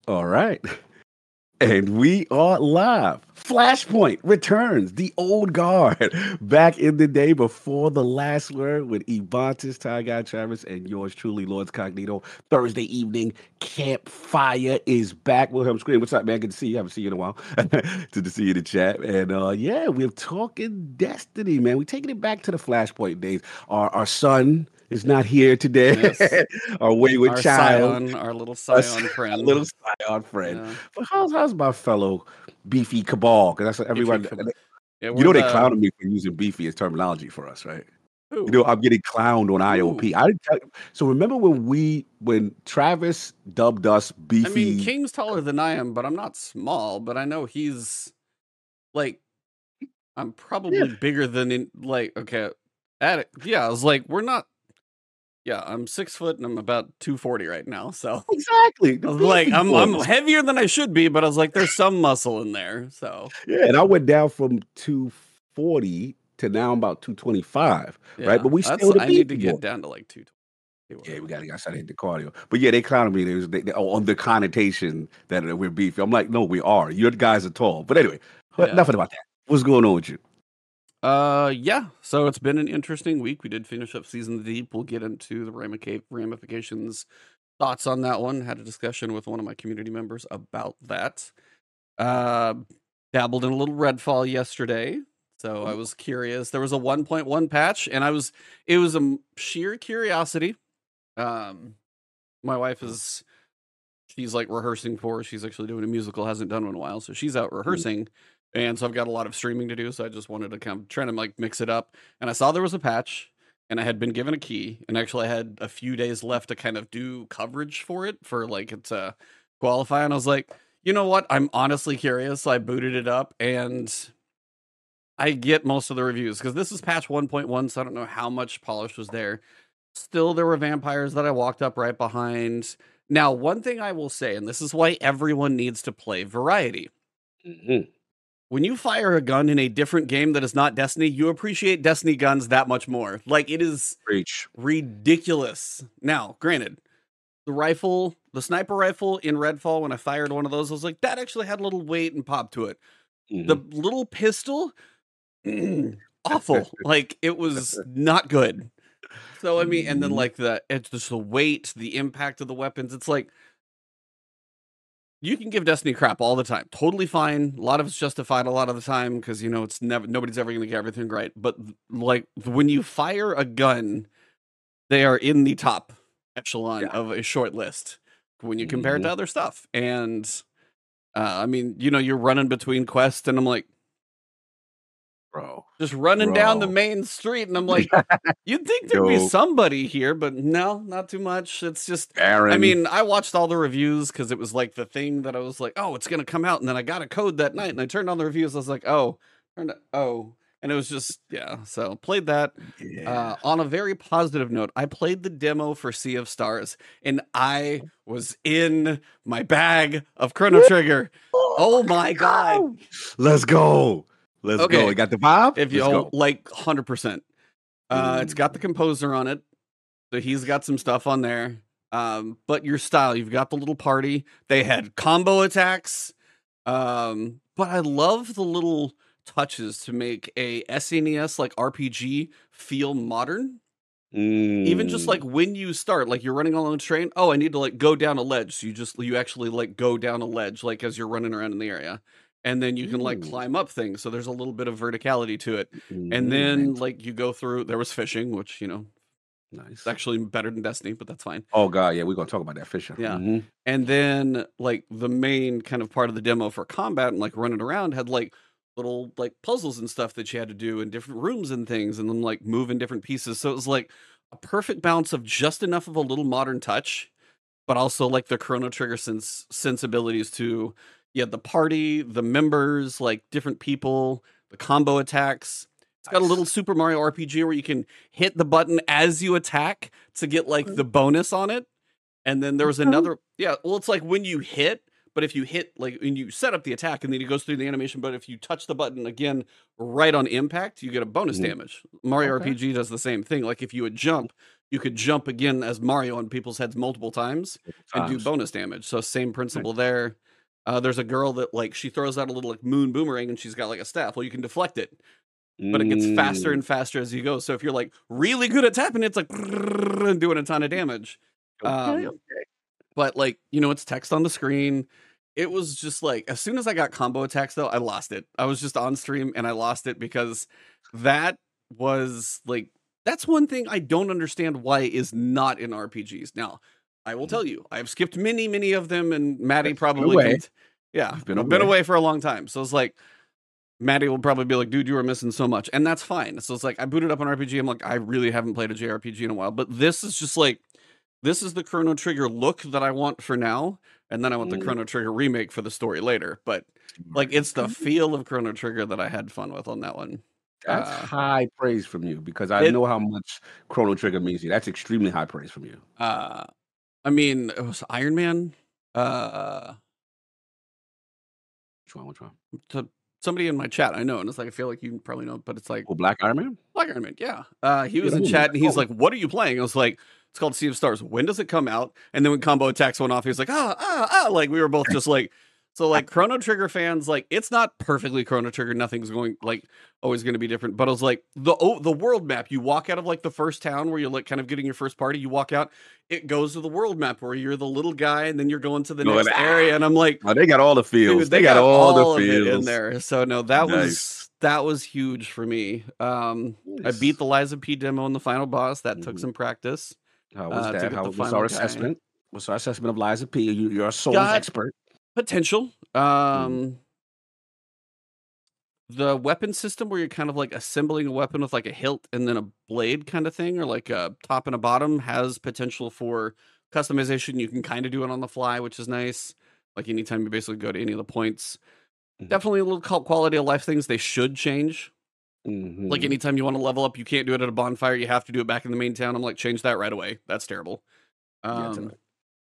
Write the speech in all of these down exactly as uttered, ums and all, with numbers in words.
All right. And we are live. Flashpoint returns, the old guard, back in the day before the last word with Ebontis, Ty Guy Travis, and yours truly, Lords Cognito. Thursday evening campfire is back. Wilhelm Scream, what's up, man? Good to see you. Haven't seen you in a while. Good to see you in the chat. And uh, yeah, we're talking Destiny, man. We're taking it back to the Flashpoint days. Our, our son is not here today. Yes. Our wayward Our child. Scion, our little Our Scion friend. little Scion friend. Yeah. But how's how's my fellow beefy cabal? Because that's what everyone. Cabal. Yeah, you we're know they the- clowned me for using beefy as terminology for us, right? Who? You know I'm getting clowned on I O P. Ooh. I didn't tell you. So remember when we when Travis dubbed us beefy? I mean, King's taller than I am, but I'm not small. But I know he's like, I'm probably Yeah. bigger than in like. Okay, at it. Yeah, I was like, we're not. Yeah, I'm six foot and I'm about two forty right now. So Exactly. I The was like, beefy I'm I'm boys. heavier than I should be, but I was like, there's some muscle in there. So Yeah, and I went down from two forty to now I'm about two twenty-five, yeah, right? But we that's still the I need to beefy get boys. down to like two. Yeah, we got to get hit the cardio. But yeah, they clowned me. They was, they, they, on the connotation that uh, we're beefy. I'm like, no, we are. Your guys are tall. But anyway, Yeah. nothing about that. What's going on with you? Uh, yeah. So it's been an interesting week. We did finish up Season Deep. We'll get into the ramica- ramifications, thoughts on that one. Had a discussion with one of my community members about that. Uh, dabbled in a little Redfall yesterday. So I was curious. There was a one point one patch, and I was it was a sheer curiosity. Um, my wife is she's like rehearsing for. She's actually doing a musical. Hasn't done one in a while, so she's out rehearsing. And so I've got a lot of streaming to do. So I just wanted to kind of try to like mix it up. And I saw there was a patch, and I had been given a key, and actually I had a few days left to kind of do coverage for it for like it to qualify. And I was like, you know what? I'm honestly curious. So I booted it up, and I get most of the reviews because this is patch one point one, so I don't know how much polish was there. Still, there were vampires that I walked up right behind. Now, one thing I will say, and this is why everyone needs to play variety. Mm-hmm. When you fire a gun in a different game that is not Destiny, you appreciate Destiny guns that much more. Like, it is Preach. ridiculous. Now, granted, the rifle, the sniper rifle in Redfall, when I fired one of those, I was like, that actually had a little weight and pop to it. Mm-hmm. The little pistol, awful. Like, it was not good. So, I mean, and then like the, it's just the weight, the impact of the weapons. It's like, you can give Destiny crap all the time. Totally fine. A lot of it's justified a lot of the time because, you know, it's never, nobody's ever going to get everything right. But like when you fire a gun, they are in the top echelon Yeah. of a short list when you compare Mhm. it to other stuff. And uh, I mean, you know, you're running between quests and I'm like, Bro. just running down the Bro. main street. And I'm like, you'd think there'd be Yo. somebody here, but no, not too much. It's just, Aaron. I mean, I watched all the reviews because it was like the thing that I was like, oh, it's going to come out. And then I got a code that night and I turned on the reviews. I was like, oh, turned oh. And it was just, yeah. So played that. yeah. Uh, on a very positive note, I played the demo for Sea of Stars and I was in my bag of Chrono Trigger. Oh my God. Let's go. Let's Okay. go. You got the vibe? If you Let's oh, go. like one hundred percent. Uh, it's got the composer on it. So he's got some stuff on there. Um, but your style, you've got the little party. They had combo attacks. Um, but I love the little touches to make a S N E S like R P G feel modern. Even just like Mm. when you start, like you're running along a train. Oh, I need to like go down a ledge. So you just you actually like go down a ledge, like as you're running around in the area. And then you can like Ooh. climb up things. So there's a little bit of verticality to it. Mhm, And then man. like you go through, there was fishing, which, you know, Nice. it's actually better than Destiny, but that's fine. Oh God, yeah, we're gonna talk about that fishing. Yeah. Mhm. And then like the main kind of part of the demo for combat and like running around had like little like puzzles and stuff that you had to do in different rooms and things and then like move in different pieces. So it was like a perfect balance of just enough of a little modern touch, but also like the Chrono Trigger sens- sensibilities to yeah, the party, the members, like different people, the combo attacks. It's got a little Nice. Super Mario R P G where you can hit the button as you attack to get like the bonus on it. And then there was Okay. another, yeah, well, it's like when you hit, but if you hit, like, when you set up the attack and then it goes through the animation, but if you touch the button again right on impact, you get a bonus Mhm. damage. Mario Okay. R P G does the same thing. Like, if you would jump, you could jump again as Mario on people's heads multiple times and do Times. bonus damage. So same Right. principle there. Uh, there's a girl that like she throws out a little like moon boomerang and she's got like a staff. Well, you can deflect it, but it gets faster Mm. and faster as you go. So if you're like really good at tapping, it's like and doing a ton of damage. Okay, Um, okay. but like you know, it's text on the screen. It was just like as soon as I got combo attacks though, I lost it. I was just on stream and I lost it because that was like that's one thing I don't understand why is not in R P Gs. Now, I will Mhm. tell you, I've skipped many, many of them, and Maddie Yes, been probably away. can. t- Yeah, You've been I've been away. away for a long time, so it's like Maddie will probably be like, "Dude, you were missing so much," and that's fine. So it's like I booted up an R P G. I'm like, I really haven't played a J R P G in a while, but this is just like this is the Chrono Trigger look that I want for now, and then I want the Mm. Chrono Trigger remake for the story later. But like, Right. it's the Okay. feel of Chrono Trigger that I had fun with on that one. That's Uh, high praise from you because I it, know how much Chrono Trigger means to you. That's extremely high praise from you. uh, I mean, it was Iron Man. Uh, Which one? Which one? to somebody in my chat, I know, and it's like I feel like you probably know, but it's like Oh, Black Iron Man? Black Iron Man, yeah. Uh, he Yeah, was that in movie chat was and he's cold. like, "What are you playing?" I was like, "It's called Sea of Stars. When does it come out?" And then when combo attacks went off, he was like, "Ah, ah, ah!" Like we were both just like, so like Chrono Trigger fans, like it's not perfectly Chrono Trigger. Nothing's going like always going to be different, but I was like the oh, the world map. You walk out of like the first town where you're like kind of getting your first party. You walk out, it goes to the world map where you're the little guy, and then you're going to the Going, next area. And I'm like, Oh, they got all the feels. dude, They, they got, got all the all of it in feels. there. So no, that Nice. was that was huge for me. Um, I beat Nice. the Liza P demo in the final boss. That took Mhm. some practice How was uh, to that? get How the what's final our guy. assessment? What's our assessment of Liza P? You, you're a Souls Got expert. potential. Mhm. Um, the weapon system where you're kind of like assembling a weapon with like a hilt and then a blade kind of thing, or like a top and a bottom, has potential for customization. You can kind of do it on the fly, which is nice. Like anytime you basically go to any of the points. Mhm. Definitely a little qual- quality of life things they should change. Like Mhm. anytime you want to level up, you can't do it at a bonfire. You have to do it back in the main town. I'm like, change that right away. That's terrible. Yeah, Um, totally.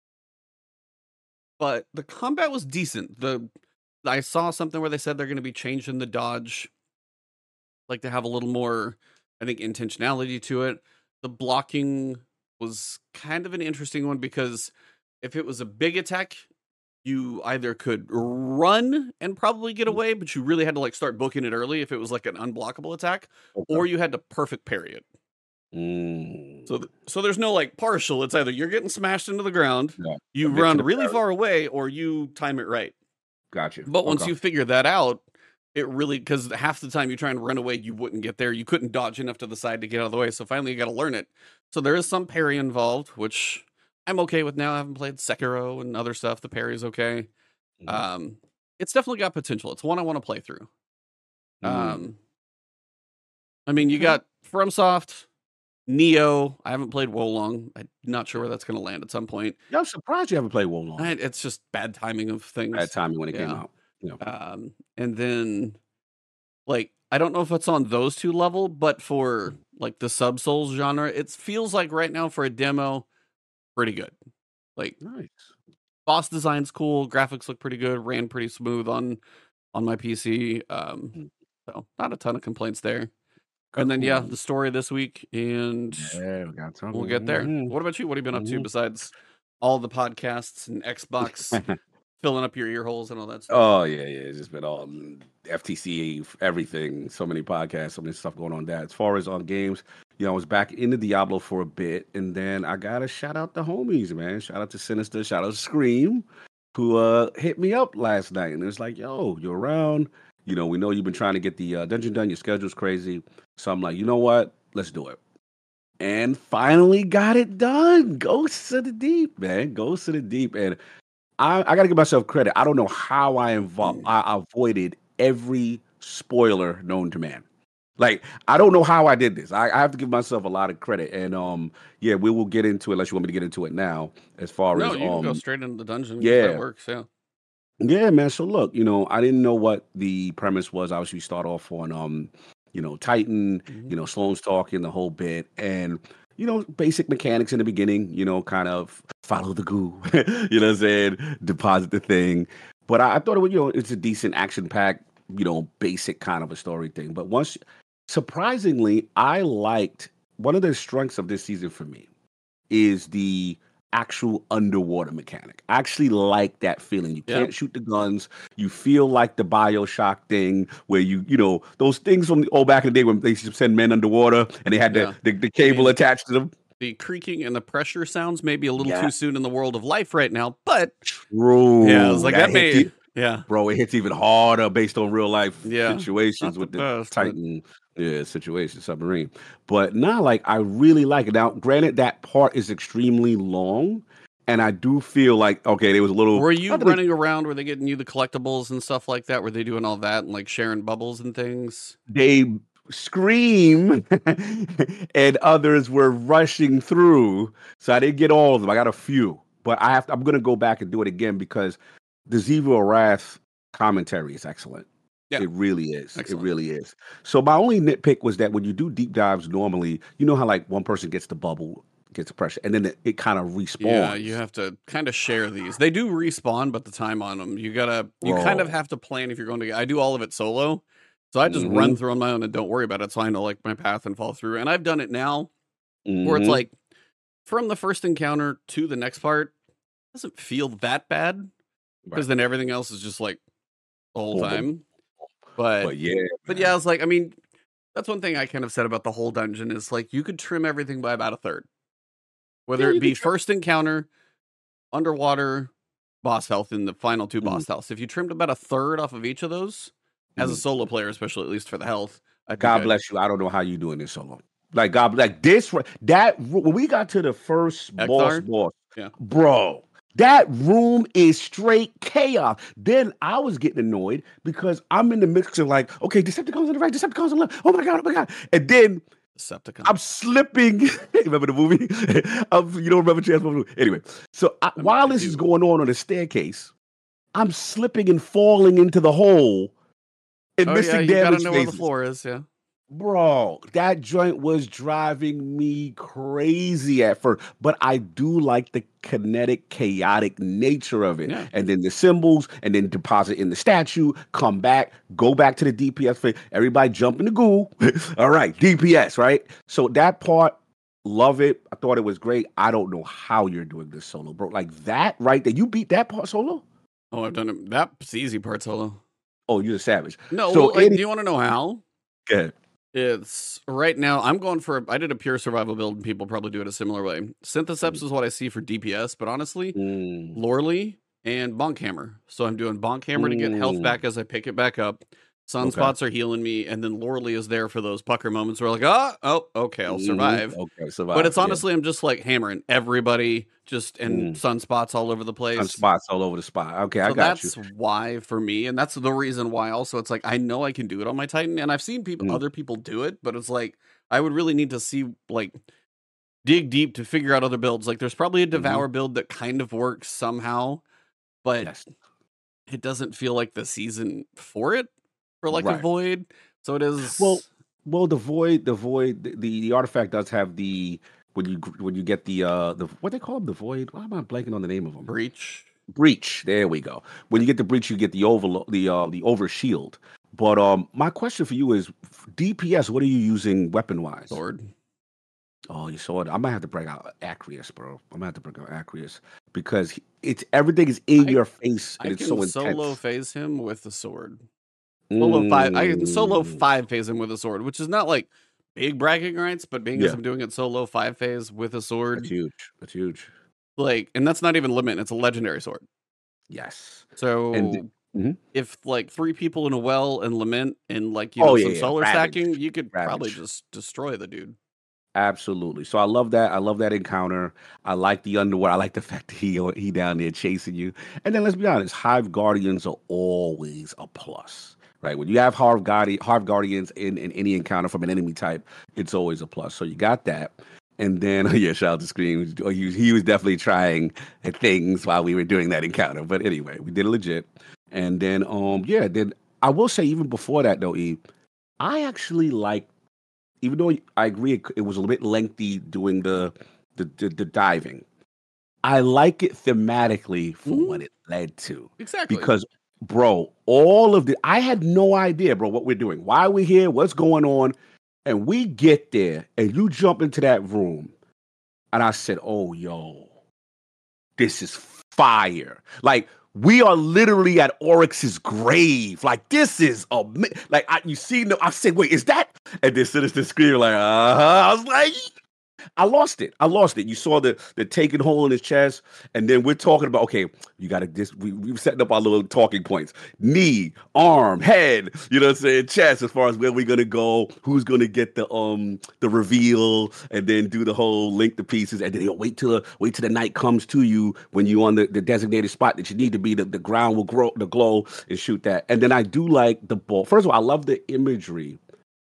but the combat was decent. The I saw something where they said they're going to be changing the dodge, like to have a little more, I think, intentionality to it. The blocking was kind of an interesting one because if it was a big attack, you either could run and probably get Mm. away, but you really had to like start booking it early if it was like an unblockable attack, Okay. or you had to perfect parry it. Mm. So, th- so there's no like partial. It's either you're getting smashed into the ground, Yeah. you Commit to run the really parry. far away, or you time it right. Got you. But once Okay. you figure that out, it really, because half the time you try and run away, you wouldn't get there. You couldn't dodge enough to the side to get out of the way. So finally, you got to learn it. So there is some parry involved, which I'm okay with now. I haven't played Sekiro and other stuff. The parry is okay. Mhm. Um, it's definitely got potential. It's one I want to play through. Mm. Um, I mean, you Okay. got FromSoft, Neo. I haven't played Wolong. I'm not sure where that's going to land at some point. Yeah, I'm surprised you haven't played Wolong. I, it's just bad timing of Bad things. timing when it came Yeah. out. Yeah. Um, and then like I don't know if it's on those two level, but for like the sub Souls genre, it feels like right now for a demo, pretty good. Like Nice. boss design's cool, graphics look pretty good, ran pretty smooth on on my P C. Um, Mm. so not a ton of complaints there. And then yeah, Cool. the story this week, and Yeah, we got to talk. we'll get there. Mhm. What about you? What have you been up to Mhm. besides all the podcasts and Xbox filling up your ear holes and all that stuff? Oh yeah, yeah. It's just been all mm, F T C, everything. So many podcasts, so many stuff going on. That as far as on games, you know, I was back into Diablo for a bit, and then I gotta shout out the homies, man. Shout out to Sinister, shout out to Scream, who uh hit me up last night, and it was like, "Yo, you're around? You know, we know you've been trying to get the uh, dungeon done. Your schedule's crazy." So I'm like, you know what? Let's do it. And finally got it done. Ghosts of the Deep, man. Ghosts of the Deep, and I, I got to give myself credit. I don't know how I involved. Mm. I avoided every spoiler known to man. Like I don't know how I did this. I, I have to give myself a lot of credit. And um, yeah, we will get into it unless you want me to get into it now. As far No, as you can go um, straight into the dungeon. 'Cause yeah, that works. Yeah. yeah, man. So look, you know, I didn't know what the premise was. Obviously, start off on um, you know, Titan. Mhm. You know, Sloane's talking the whole bit, and you know, basic mechanics in the beginning. You know, kind of follow the goo. You know what I'm saying? Deposit the thing. But I, I thought it was, you know, it's a decent action pack. You know, basic kind of a story thing. But once, surprisingly, I liked one of the strengths of this season for me is the actual underwater mechanic. I actually like that feeling. You Yeah. can't shoot the guns. You feel like the BioShock thing where you, you know, those things from the old back in the day when they used to send men underwater and they had Yeah. the, the, the cable mean- attached to them. The creaking and the pressure sounds may be a little Yeah. too soon in the world of life right now, but True. yeah, I was like that, That may hits you- yeah. Bro, it hits even harder based on real life Yeah. situations Not with the the, best, but- Titan yeah, situation, submarine. But now, like, I really like it. Now, granted, that part is extremely long, and I do feel like, okay, there was a little. Were you not that it- running around? Were they getting you the collectibles and stuff like that? Were they doing all that and like sharing bubbles and things? They scream, and others were rushing through. So I didn't get all of them. I got a few, but I have. To, I'm going to go back and do it again because the Zevil Wrath commentary is excellent. Yeah. It really is. Excellent. It really is. So my only nitpick was that when you do deep dives normally, you know how like one person gets the bubble, gets the pressure, and then it, it kind of respawns. Yeah, you have to kind of share these. They do respawn, but the time on them, you gotta, you kind of Bro. have to plan if you're going to. I do all of it solo, so I just Mhm. run through on my own and don't worry about it. So I know like my path and fall through. And I've done it now where it's Mhm. like from the first encounter to the next part it doesn't feel that bad because Right. then everything else is just like the whole Boom, boom. time. But But yeah, But man. yeah, I was like, I mean, that's one thing I kind of said about the whole dungeon is like you could trim everything by about a third. Whether Yeah, it you be could trim- first encounter, underwater, boss health, and the final two Mhm. boss healths. If you trimmed about a third off of each of those, as a Mhm. solo player, especially at least for the health, I'd be God good. bless you. I don't know how you doing this solo. Like God, like this, that when we got to the first boss, Ekthar? boss, Yeah. bro, that room is straight chaos. Then I was getting annoyed because I'm in the mix of like, okay, Decepticons on the right, Decepticons on the left. Oh my god, oh my god, and then Decepticon. I'm slipping. Remember the movie? I'm, you don't remember Transformers? Anyway, so I, mean, while I this is do. going on on the staircase, I'm slipping and falling into the hole and Oh missing yeah, you gotta damage know where the phases. floor is. Yeah. Bro, that joint was driving me crazy at first, but I do like the kinetic, chaotic nature of it. Yeah. And then the symbols, and then deposit in the statue, come back, go back to the D P S phase. Everybody jump in the ghoul. All right, D P S, right? So that part, love it. I thought it was great. I don't know how you're doing this solo, bro. Like that right there. You beat that part solo? Oh, I've done it. That's the easy part solo. Oh, you're a savage. No, So well, like, any- do you want to know how? Go ahead. It's right now. I'm going for. I did a pure survival build, and people probably do it a similar way. Syntheseps is what I see for D P S, but honestly, Mm, Lorely and Bonk Hammer. So I'm doing Bonk Hammer to get health Mm. back as I pick it back up. Okay. Sunspots are healing me, and then Lorely is there for those pucker moments where like, oh, oh, okay, I'll Mhm. survive. Okay, survive. But it's yeah. honestly, I'm just like hammering everybody, just and Mm. sunspots all over the place. On spots all over the spot. Okay, I So got you. that's why for me, and that's the reason why also it's like I know I can do it on my Titan, and I've seen people Mm. other people do it, but it's like I would really need to see like dig deep to figure out other builds. Like there's probably a Mhm. Devour build that kind of works somehow, but Yes. it doesn't feel like the season for it for like a Right. void. So it is Well, well, the void, the void, the, the the artifact does have the when you when you get the uh the what they call them, the void. Why am I blanking on the name of them? breach. Breach. There we go. When you get the breach, you get the over the uh the over shield. But um, my question for you is D P S. What are you using weapon wise? Sword. Oh, you saw it. I might have to bring out Acreus, bro. I might have to bring out Acreus because he- it's everything is in I- your face and I it's can so intense. solo phase him with the sword. Solo five. I can solo Mm. five phase him with a sword, which is not like big bragging rights, but being as Yeah. I'm doing it solo five phase with a That's sword, huge. That's huge. like, and that's not even limit. It's a legendary sword. Yes. So And mhm. if like three people in a well and lament and like you Oh, know yeah, some yeah, solar ravage, stacking, you could probably ravage. just destroy the dude. Absolutely. So I love that. I love that encounter. I like the underwater. I like the fact that he he down there chasing you. And then let's be honest, Hive Guardians are always a plus, right? When you have Hive, Guardi- Hive Guardians in, in any encounter from an enemy type, it's always a plus. So you got that. And then, yeah, shout out to Scream. He was, he was definitely trying things while we were doing that encounter. But anyway, we did it legit. And then, um, yeah, then I will say even before that though, E, I actually like. Even though I agree it, it was a little bit lengthy doing the the, the, the diving, I like it thematically for Mhm. what it led to. Exactly. Because, bro, all of the I had no idea, bro, what we're doing, why we're here, what's going on, and we get there, and you jump into that room. and I said, "Oh, yo, this is fire!" Like we are literally at Oryx's grave. Like this is a like I, you see. No, I said, "Wait, is that?" And then Sinister scream like, "Uh huh." I was like, I lost it. I lost it. You saw the the taking hole in his chest, and then we're talking about okay, you got to this. We we were setting up our little talking points: knee, arm, head. You know what I'm saying? Chest. As far as where we're gonna go, who's gonna get the um the reveal, and then do the whole link the pieces, and then you know, wait till the wait till the night comes to you when you're on the, the designated spot that you need to be. The, the ground will grow, the glow, and shoot that. And then I do like the ball. First of all, I love the imagery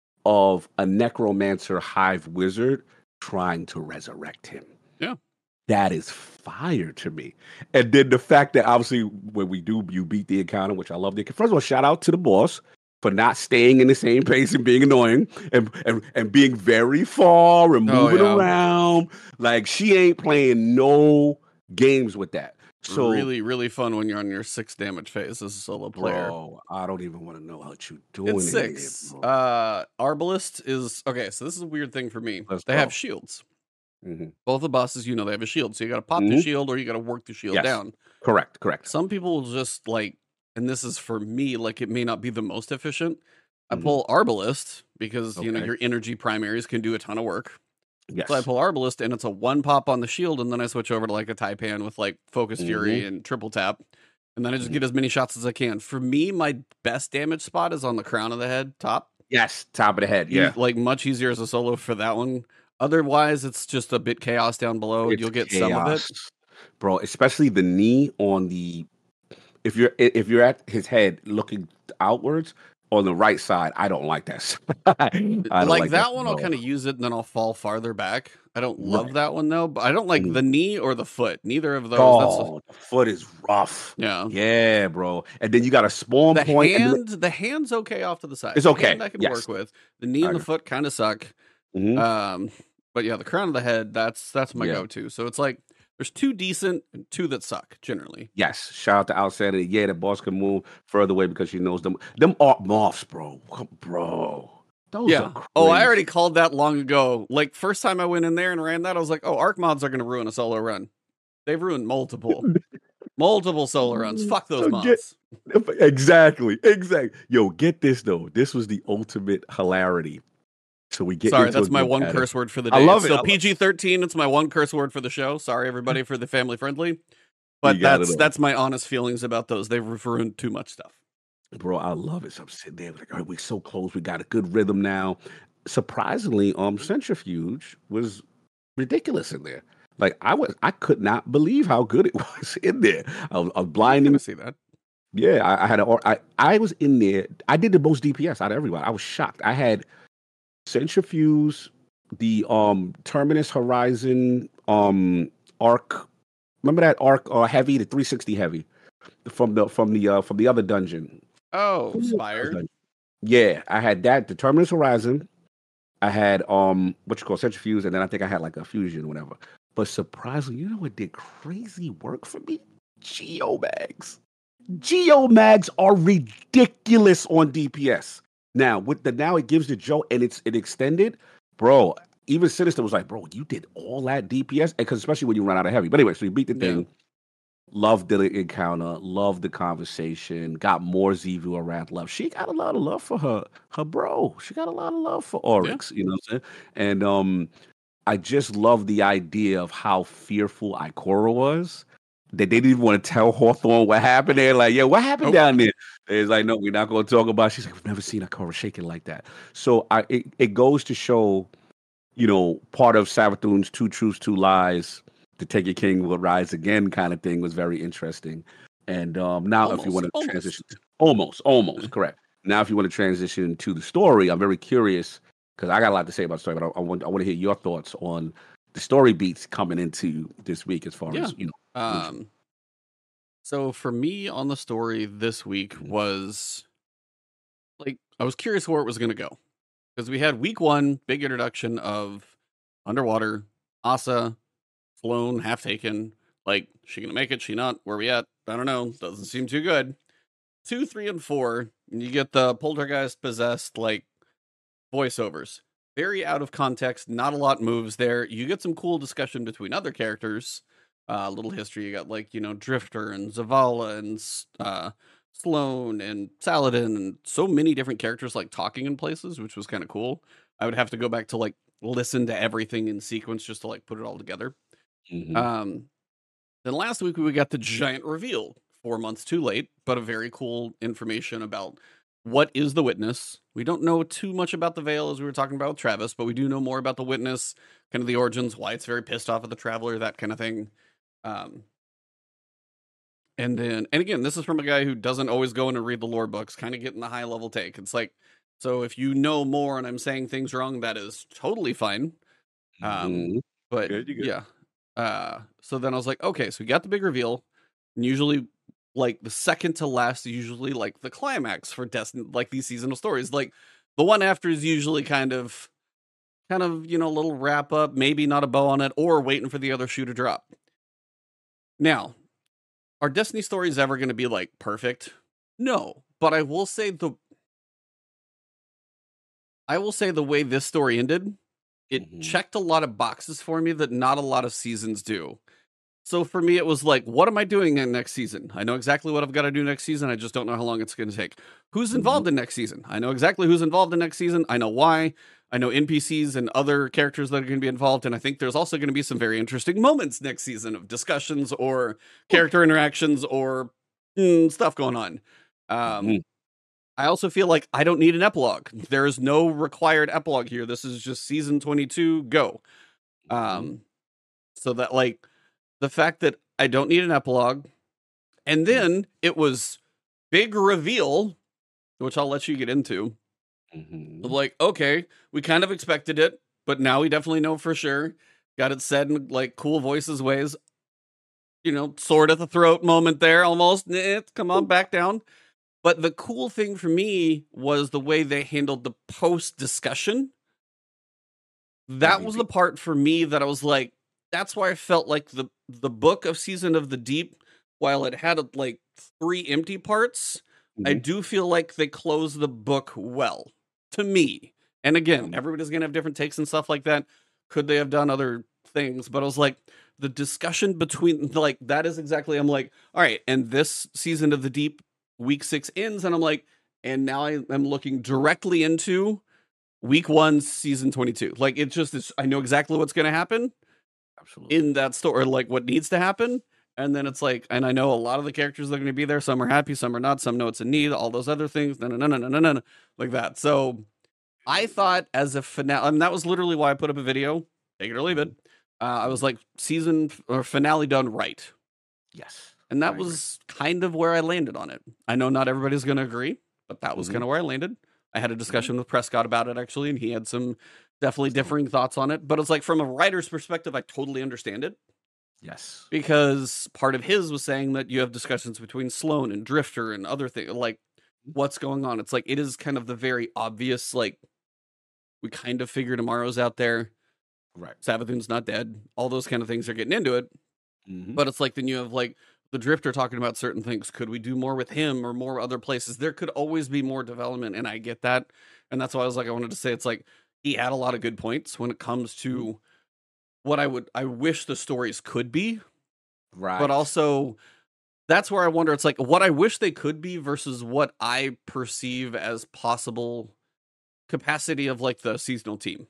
of a necromancer hive wizard trying to resurrect him. Yeah. That is fire to me. And then the fact that obviously when we do you beat the encounter, which I love the first of all, shout out to the boss for not staying in the same pace and being annoying and and, and being very far and Oh, moving yeah. around. Like she ain't playing no games with that. So really, really fun when you're on your six damage phase as a solo player. bro, I don't even want to know what you doing. It's in six. There, bro. Uh, Arbalist is okay. So this is a weird thing for me. Let's they go. have shields. Mhm. Both the bosses, you know, they have a shield. So you got to pop the Mhm. shield or you got to work the shield Yes. down. Correct, correct. Some people will just like, and this is for me, like it may not be the most efficient. I Mhm. pull Arbalist because you know Okay. your energy primaries can do a ton of work. Yes. So I pull Arbalist and it's a one pop on the shield, and then I switch over to like a Taipan with like Focus Fury Mhm. and triple tap. And then I just Mhm. get as many shots as I can. For me, my best damage spot is on the crown of the head, top. Yes, top of the head. You- Yeah. like much easier as a solo for that one. Otherwise, it's just a bit chaos down below, and It's you'll get some of it. chaos, bro. Especially the knee on the if you're i- if you're at his head looking outwards on the right side. I don't like that. I don't Like, like that that one, at I'll all. kind of use it, and then I'll fall farther back. I don't love Right. that one though, but I don't like Mhm. the knee or the foot. Neither of those. That's a, Oh, the foot is rough. yeah. Yeah, bro. And then you got a spawn The point. And hand, the hand's okay off to the side. it's The okay. hand I can Yes. work with. The knee I and the agree. foot kind of suck. Mhm. Um, but yeah, the crown of the head, that's that's my Yeah. go-to. So it's like there's two decent and two that suck generally. Yes. Shout out to Outsider. Yeah, the boss can move further away because she knows them. Them art moths, bro. Bro. Those Yeah. are crazy. Oh, I already called that long ago. Like first time I went in there and ran that, I was like, oh, arc mods are gonna ruin a solo run. They've ruined multiple, multiple solo runs. Fuck those So get- mods. Exactly. Exactly. Yo, get this though. This was the ultimate hilarity. So we get Sorry, into a that's my good one battle. curse word for the I day. love It's it. still I lo- P G thirteen. It's my one curse word for the show. Sorry, everybody, for the family friendly. But You got it that's all. that's my honest feelings about those. They've ruined too much stuff. Bro, I love it. So I'm sitting there like, all right, we're so close. We got a good rhythm now. Surprisingly, um, Centrifuge was ridiculous in there. Like I was, I could not believe how good it was in there. I was, I was I blinding. can see that. Yeah, I, I had a, I, I was in there. I did the most D P S out of everybody. I was shocked. I had Centrifuge, the um Terminus Horizon um arc. Remember that arc uh, heavy, the three sixty heavy from the from the uh from the other dungeon. Oh, Who was that Spire. dungeon? Yeah, I had that, the Terminus Horizon. I had um what you call Centrifuge, and then I think I had like a fusion or whatever. But surprisingly, you know what did crazy work for me? Geomags. Geomags are ridiculous on D P S. Now with the now it gives the Joe and it's it extended, bro. Even Sinister was like, bro, you did all that D P S, because especially when you run out of heavy. But anyway, so you beat the Yeah. thing. Loved the encounter, loved the conversation, got more Zivu around love. She got a lot of love for her, her bro. She got a lot of love for Oryx, you know what I'm saying? And um, I just love the idea of how fearful Ikora was. That they didn't even want to tell Hawthorne what happened. They're like, yeah, what happened Nope. down there? It's like, no, we're not going to talk about it. She's like, we've never seen Ikora shaking like that. So I, it, it goes to show, you know, part of Savathun's two truths, two lies, to take your king will rise again kind of thing was very interesting. And um, now if you Almost, want to almost. transition, almost, almost, correct. Now if you want to transition to the story, I'm very curious because I got a lot to say about the story, but I, I want I want to hear your thoughts on the story beats coming into this week as far Yeah. as, you know. Um, so for me on the story this week was like I was curious where it was going to go because we had week one big introduction of Underwater, Asa, flown, half taken. Like, she gonna make it? She not? Where we at? I don't know. Doesn't seem too good. Two, three, and four, and you get the poltergeist possessed like voiceovers. very out of context. Not a lot moves there. You get some cool discussion between other characters. A uh, little history. You got like you know Drifter and Zavala and uh, Sloan and Saladin and so many different characters like talking in places, which was kind of cool. I would have to go back to like listen to everything in sequence just to like put it all together. Mm-hmm. Um, then last week we got the giant reveal. Four months too late, but a very cool information about what is the Witness. We don't know too much about the Veil as we were talking about with Travis, but we do know more about the Witness, kind of the origins, why it's very pissed off at the Traveler, that kind of thing. Um, and then, and again, this is from a guy who doesn't always go in and read the lore books, kind of getting the high level take. It's like, so if you know more and I'm saying things wrong, that is totally fine. Um, Mm-hmm. but Good, you good. yeah. Uh, so then I was like, okay, so we got the big reveal. And usually, like the second to last, is usually like the climax for Destiny, like these seasonal stories. Like the one after is usually kind of, kind of you know, a little wrap up, maybe not a bow on it, or waiting for the other shoe to drop. Now, are Destiny stories ever going to be like perfect? No, but I will say the, I will say the way this story ended, it Mhm. checked a lot of boxes for me that not a lot of seasons do. So for me, it was like, what am I doing in next season? I know exactly what I've got to do next season. I just don't know how long it's going to take. Who's Mhm. involved in next season? I know exactly who's involved in next season. I know why. I know N P Cs and other characters that are going to be involved. And I think there's also going to be some very interesting moments next season of discussions or character interactions or mm, stuff going on. Um, Mhm. I also feel like I don't need an epilogue. There is no required epilogue here. This is just season twenty-two, go. Mhm. Um, so that like the fact that I don't need an epilogue, and Mm. then it was big reveal, which I'll let you get into. Mhm. Like, okay, we kind of expected it, but now we definitely know for sure. Got it said in like cool voices ways. You know, sword at the throat moment there, almost. Eh, come on, back down. But the cool thing for me was the way they handled the post discussion. That was the Reveal. part for me that I was like, that's why I felt like the the book of Season of the Deep, while it had like three empty parts, I Mhm. do feel like they closed the book well to me. And again, Mhm. everybody's gonna have different takes and stuff like that. Could they have done other things? But I was like, the discussion between like that is exactly. I'm like, all right, and this Season of the Deep week six ends, and I'm like, and now I am looking directly into week one, season twenty-two. Like it just is. I know exactly what's going to happen Absolutely. in that story, or like what needs to happen. And then it's like, and I know a lot of the characters that are going to be there. Some are happy, some are not. Some know it's a need. All those other things, no, no, no, no, no, no, no, like that. So I thought as a finale, and that was literally why I put up a video. Take it or leave it. Uh, I was like, season or finale done right, Yes. and I that agree. was kind of where I landed on it. I know not everybody's going to agree, but that was Mhm. kind of where I landed. I had a discussion with Prescott about it actually, and he had some definitely So, differing thoughts on it. But it's like from a writer's perspective, I totally understand it yes. because part of his was saying that you have discussions between Sloan and Drifter and other things, like what's going on. It's like it is kind of the very obvious, like we kind of figure tomorrow's out there. Right. Savathun's not dead. All those kind of things are getting into it. Mhm. But it's like then you have like the Drifter talking about certain things. Could we do more with him or more other places? There could always be more development, and I get that. And that's why I was like, I wanted to say it's like he had a lot of good points when it comes Mhm. to what I would I wish the stories could be, but Right. also that's where I wonder it's like what I wish they could be versus what I perceive as possible capacity of like the seasonal team.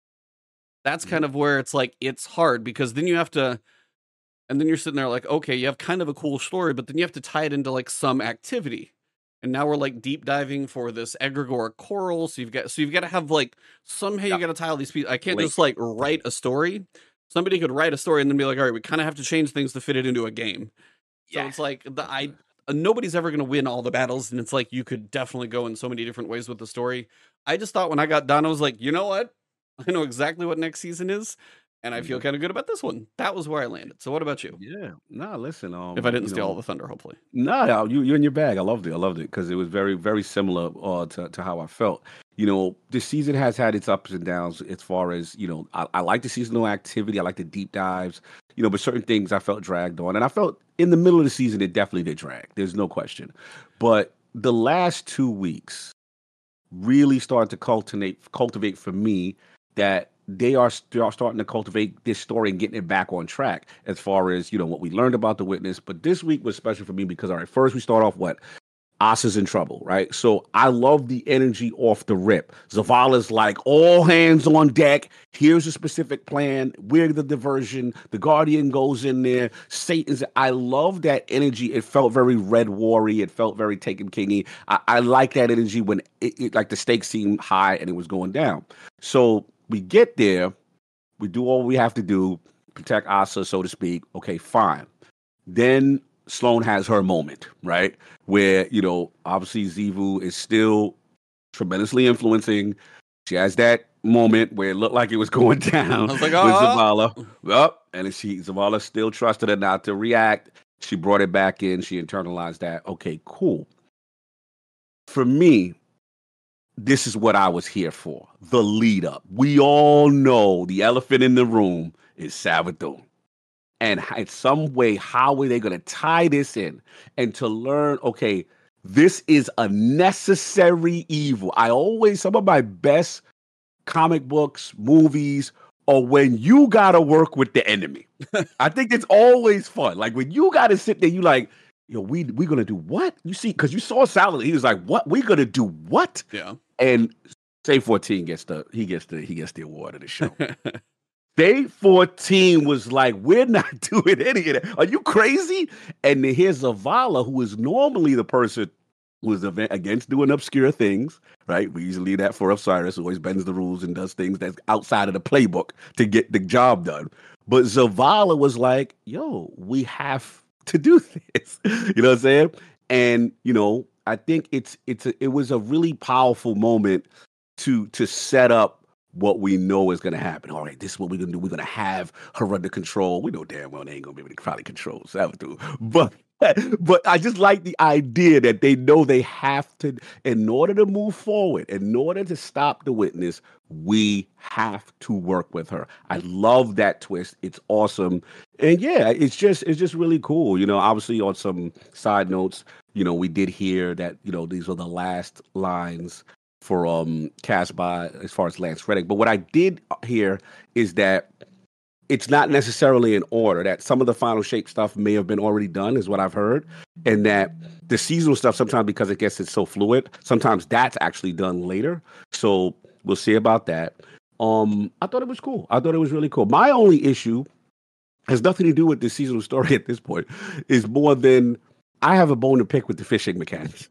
That's Mhm. kind of where it's like it's hard because then you have to and then you're sitting there like, okay, you have kind of a cool story, but then you have to tie it into like some activity. And now we're like deep diving for this egregore coral. So you've got so you've got to have like somehow you Yeah. got to tie all these pieces. I can't Link. just like write a story. Somebody could write a story and then be like, all right, we kind of have to change things to fit it into a game. So Yes. it's like the I uh, nobody's ever going to win all the battles, and it's like you could definitely go in so many different ways with the story. I just thought when I got done, I was like, you know what? I know exactly what next season is, and I feel Mhm. kind of good about this one. That was where I landed. So what about you? Yeah. Nah, listen, If I um, didn't you steal all know, the thunder, hopefully. nah, you you're in your bag. I loved it. I loved it because it was very, very similar uh, to to how I felt. You know, the season has had its ups and downs as far as you know. I, I like the seasonal activity. I like the deep dives. You know, but certain things I felt dragged on, and I felt in the middle of the season it definitely did drag. There's no question. But the last two weeks, really started to cultivate cultivate for me that they are st- starting to cultivate this story and getting it back on track as far as you know what we learned about the witness. But this week was special for me because all right, first we start off what Asa's in trouble, right? So I love the energy off the rip. Zavala's like, all hands on deck. Here's a specific plan. We're the diversion. The Guardian goes in there. Satan's. I love that energy. It felt very Red Warry. It felt very Taken Kingy. I, I like that energy when it, it like the stakes seemed high and it was going down. So we get there. We do all we have to do, protect Asa, so to speak. Okay, fine. Then Sloane has her moment, right? Where, you know, obviously Zivu is still tremendously influencing. She has that moment where it looked like it was going down I was like, with oh, Zavala. Well, and she Zavala still trusted her not to react. She brought it back in. She internalized that. Okay, cool. For me, this is what I was here for. The lead up. We all know the elephant in the room is Savathun. And in some way, how are they going to tie this in and to learn, okay, this is a necessary evil. I always, some of my best comic books, movies, are when you got to work with the enemy. I think it's always fun. Like when you got to sit there, you like, yo, we we going to do what? You see, because you saw Salad, he was like, what? We going to do what? Yeah. And Say fourteen gets the, he gets the, he gets the award of the show. Day fourteen was like, we're not doing any of that. Are you crazy? And then here's Zavala, who is normally the person who is against doing obscure things, right? We usually leave that for Osiris, who always bends the rules and does things that's outside of the playbook to get the job done. But Zavala was like, yo, we have to do this. You know what I'm saying? And, you know, I think it's it's a, it was a really powerful moment to to set up what we know is going to happen. All right, this is what we're going to do. We're going to have her under control. We know damn well they ain't going to be able to probably control Savathun. But, but I just like the idea that they know they have to, in order to move forward, in order to stop the witness, we have to work with her. I love that twist. It's awesome. And yeah, it's just, it's just really cool. You know, obviously on some side notes, you know, we did hear that, you know, these are the last lines for um Casbah as far as Lance Reddick. But what I did hear is that it's not necessarily in order, that some of the final shape stuff may have been already done, is what I've heard. And that the seasonal stuff, sometimes because it gets it's so fluid, sometimes that's actually done later. So we'll see about that. Um, I thought it was cool. I thought it was really cool. My only issue has nothing to do with the seasonal story at this point, is more than I have a bone to pick with the fishing mechanics.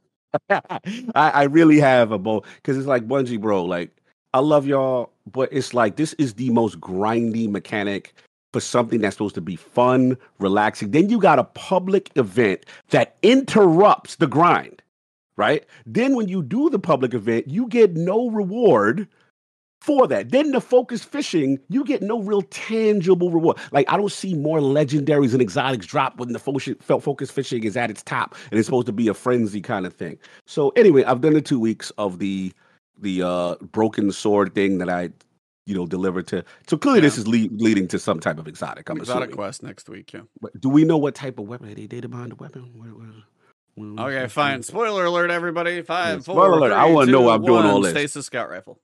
I, I really have a bone, because it's like Bungie, bro. Like, I love y'all, but it's like this is the most grindy mechanic for something that's supposed to be fun, relaxing. Then you got a public event that interrupts the grind, right? Then when you do the public event, you get no reward for that. Then the focus fishing, you get no real tangible reward. Like, I don't see more legendaries and exotics drop when the focus, focus fishing is at its top and it's supposed to be a frenzy kind of thing. So anyway, I've done the two weeks of the the uh, broken sword thing that I, you know, delivered to. So clearly, yeah. This is le- leading to some type of exotic. I'm exotic assuming. quest next week. Yeah. But do we know what type of weapon they data behind the weapon? What, what, what, okay, fine. Spoiler alert, everybody. Five, yeah, four, spoiler alert. Three, I want to know why I'm one, doing all this. Stasis Scout Rifle.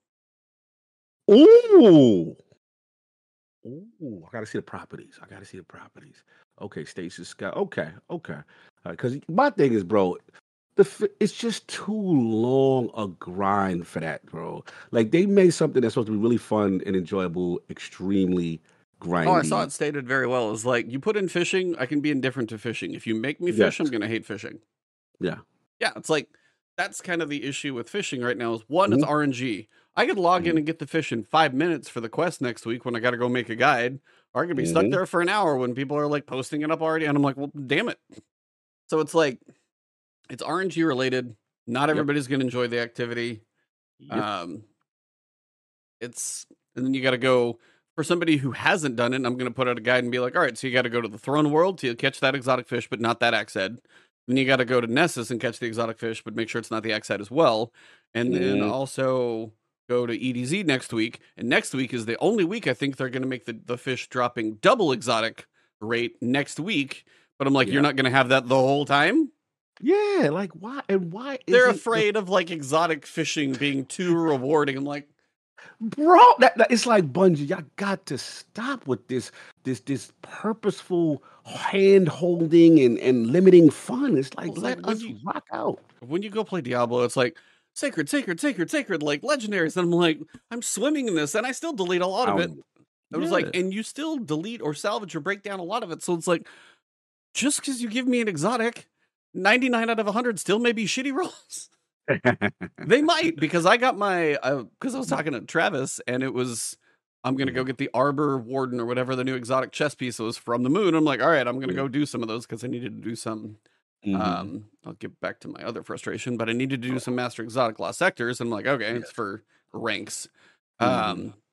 Ooh. Ooh, I gotta see the properties. I gotta see the properties. Okay, Stasis Scout. Okay, okay. Because my thing is, bro, the it's just too long a grind for that, bro. Like, they made something that's supposed to be really fun and enjoyable extremely grindy. Oh, I saw it stated very well. It's like, you put in fishing, I can be indifferent to fishing. If you make me fish, yes. I'm gonna hate fishing. Yeah. Yeah, it's like, that's kind of the issue with fishing right now. Is one, mm-hmm. It's R N G. I could log mm-hmm. in and get the fish in five minutes for the quest next week when I got to go make a guide, or I could be mm-hmm. stuck there for an hour when people are like posting it up already, and I'm like, well, damn it. So it's like, it's R N G related. Not everybody's yep. going to enjoy the activity. Yep. Um, it's and then you got to go for somebody who hasn't done it. I'm going to put out a guide and be like, all right, so you got to go to the Throne World to catch that exotic fish, but not that axe head. Then you got to go to Nessus and catch the exotic fish, but make sure it's not the axe head as well. And mm-hmm. then also go to E D Z next week. And next week is the only week I think they're going to make the, the fish dropping double exotic rate next week. But I'm like, yeah. You're not going to have that the whole time? Yeah, like why and why They're isn't the afraid of like exotic fishing being too rewarding. I'm like, bro? That, that it's like Bungie. Y'all got to stop with this this this purposeful hand holding and and limiting fun. It's like well, it's like that when let's you rock out. when you go play Diablo, it's like sacred, sacred, sacred, sacred, like legendaries. And I'm like, I'm swimming in this, and I still delete a lot I of don't it. know. I was like, Yeah. and you still delete or salvage or break down a lot of it. So it's like, just because you give me an exotic, ninety-nine out of one hundred still may be shitty rolls. They might, because I got my, because I was talking to Travis, and it was, I'm going to go Mhm. get the Arbor Warden or whatever the new exotic chess piece was from the moon. I'm like, all right, I'm going to Yeah. go do some of those because I needed to do some. Mhm. Um, I'll get back to my other frustration, but I needed to do some Master Exotic Lost Sectors. And I'm like, okay, it's Yes. for ranks. Mhm. Um,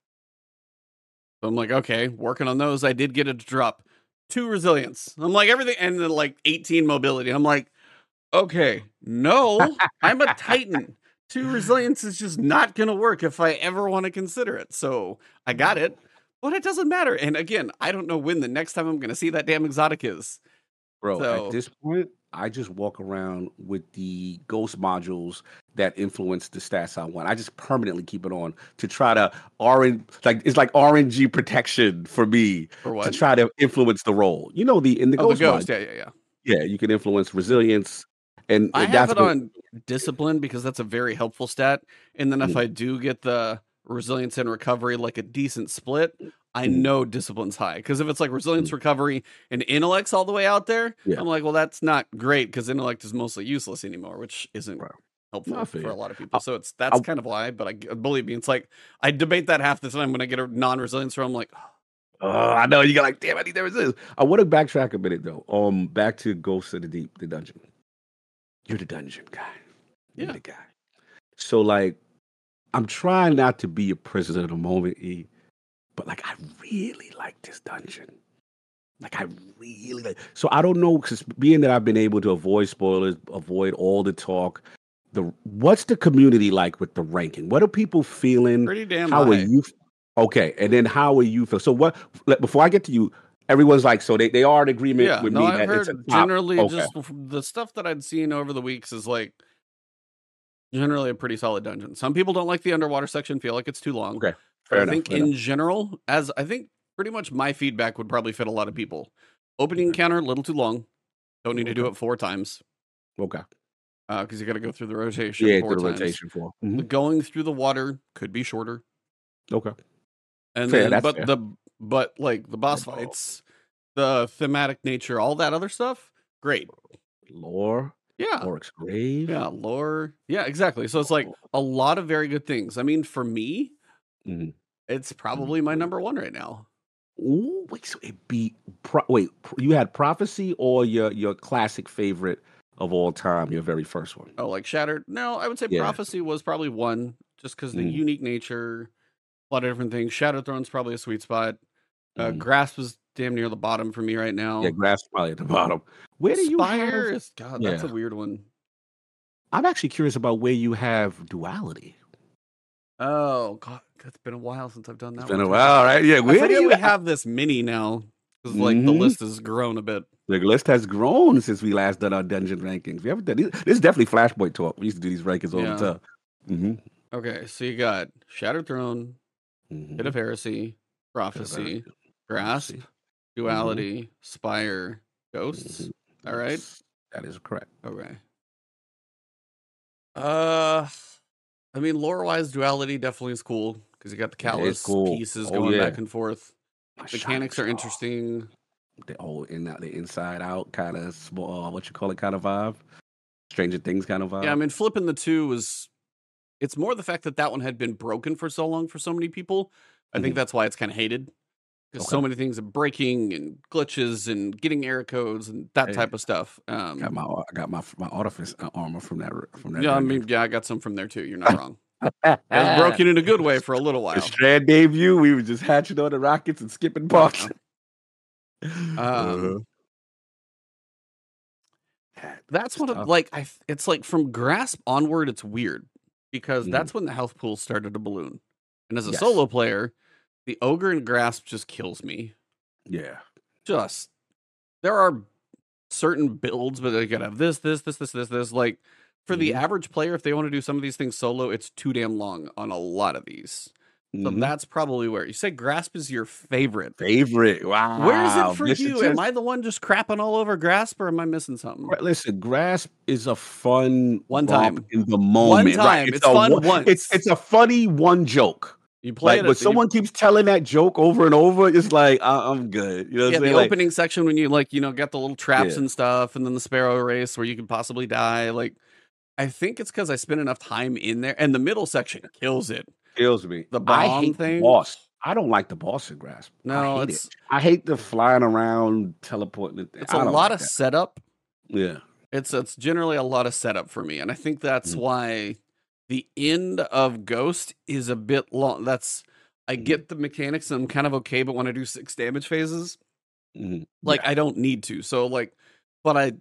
so I'm like, okay, working on those. I did get it to drop two resilience. I'm like, everything, and then like eighteen mobility. I'm like, okay, no, I'm a Titan. Two resilience is just not going to work if I ever want to consider it. So I got No. it, but it doesn't matter. And again, I don't know when the next time I'm going to see that damn exotic is. Bro, at So, this point, I just walk around with the ghost modules that influence the stats I want. I just permanently keep it on to try to R N like it's like R N G protection for me for to what? try to influence the role. You know, the in the Oh, the ghost mod, ghost. Yeah, yeah, yeah. yeah, you can influence resilience, and, I and have that's it what. on discipline because that's a very helpful stat. And then if Mhm, I do get the resilience and recovery, like a decent split, I mhm, know discipline's high. Because if it's like resilience, mhm. recovery, and intellect's all the way out there, Yeah, I'm like, well, that's not great because intellect is mostly useless anymore, which isn't bro. No, I helpful feel for you. a lot of people. I, So it's I, that's kind of why. But I believe me, it's like I debate that half the time when I get a non-resilience roll. I'm like, oh, I know you got like, damn, I need to resist. I want to backtrack a minute though. Um, back to Ghosts of the Deep, the dungeon. You're the dungeon guy. You're yeah, the guy. So like I'm trying not to be a prisoner of the moment, E, but like I really like this dungeon. Like I really like. So I don't know, because being that I've been able to avoid spoilers, avoid all the talk. The what's the community like with the ranking? What are people feeling? pretty damn How are high. you? f- Okay, and then how are you feel? So what? let- Before I get to you, everyone's like, so they, they are in agreement Yeah, with no, me I've that it's a heard top. generally Okay, just f- the stuff that I'd seen over the weeks is like generally a pretty solid dungeon. Some people don't like the underwater section, feel like it's too long. okay, But fair I enough, think fair enough. in general, as I think pretty much my feedback would probably fit a lot of people. Opening Okay, encounter, a little too long. Don't need to do okay, it four times okay. because you got to go through the rotation Yeah, four through the times. rotation for. The Mhm. going through the water could be shorter. Okay, And fair. then, That's but fair. the, but like the boss Oh, fights, the thematic nature, all that other stuff, great. lore, Yeah. Oryx Grave. Yeah. Lore. Yeah, exactly. So it's like Oh, a lot of very good things. I mean, for me, mhm. it's probably my number one right now. Ooh, wait, so it beat pro wait, pr you had Prophecy or your your classic favorite of all time, your very first one? Oh, like Shattered? No, I would say Yeah. Prophecy was probably one, just because the Mhm, unique nature, a lot of different things. Shattered Throne's probably a sweet spot. Uh, mhm. Grasp was damn near the bottom for me right Yeah, now. Grass probably at the bottom. Where do you have Spire is God, that's a Yeah. weird one. I'm actually curious about where you have Duality. Oh God, it's been a while since I've done It's that been one a too. while, right? Yeah, I where do forget you we have have this mini now because like the Mhm. list has grown a bit. The list has grown since we last done our dungeon rankings. We haven't done these this is definitely Flashpoint talk. We used to do these rankings all the Yeah. time. Mhm, Okay, so you got Shattered Throne, Pit of mhm. Heresy, Bit of a Prophecy, Grasp, Prophecy. Mhm, Duality, Spire, Ghosts. mhm. All right. Yes, that is correct. Okay. Uh, I mean, lore-wise, Duality definitely is cool because you got the It is Callus cool. pieces Oh, going yeah. back and forth. My Shining Mechanics are Star. interesting. The whole in the inside out kind of small, uh, what you call it, kind of vibe. Stranger Things kind of Yeah, I vibe. mean, flipping the two was. It's more the fact that that one had been broken for so long for so many people. I think Mhm. that's why it's kind of hated because Okay. so many things are breaking and glitches and getting error codes and that Hey, type of stuff. got Um, my I got my my artifice uh, armor from that r- from that yeah, I dungeon. mean, yeah, I got some from there too. You're not wrong. It was broken in a good way for a little The while. Strand debut, we were just hatching on the rockets and skipping Oh parts. yeah. uh, Um, that that's one of stuff. like I. It's like from Grasp onward, it's weird because Mhm. that's when the health pool started to balloon. And as a Yes. solo player, the ogre and Grasp just kills me. Yeah. Just there are. certain builds, but they gotta have this, this, this, this, this, this. Like for the Mm-hmm. average player, if they want to do some of these things solo, it's too damn long on a lot of these. So Mm-hmm. that's probably where you say Grasp is your favorite. Favorite. Wow. Where is it for Listen, you? just- Am I the one just crapping all over Grasp, or am I missing something? Listen, Grasp is a fun One romp time. in the moment. One Right? time. It's a fun one- once. It's it's a funny one joke. You play Like, it, but at- you- someone keeps telling that joke over and over. It's like I, I'm good. You know what yeah, I'm the saying? Like, opening section when you like, you know, get the little traps Yeah. and stuff, and then the sparrow race where you could possibly die. Like, I think it's because I spent enough time in there, and the middle section kills it. kills me. The I bomb hate thing? the boss. I don't like the boss in Grasp. No, I hate it's it. I hate the flying around, teleporting. and- it's I a don't lot like of that. setup. Yeah. It's it's generally a lot of setup for me, and I think that's Mhm. why the end of Ghost is a bit long. That's I Mhm. get the mechanics, and I'm kind of okay, but when I do six damage phases, Mhm. like Yeah. I don't need to. So like, but I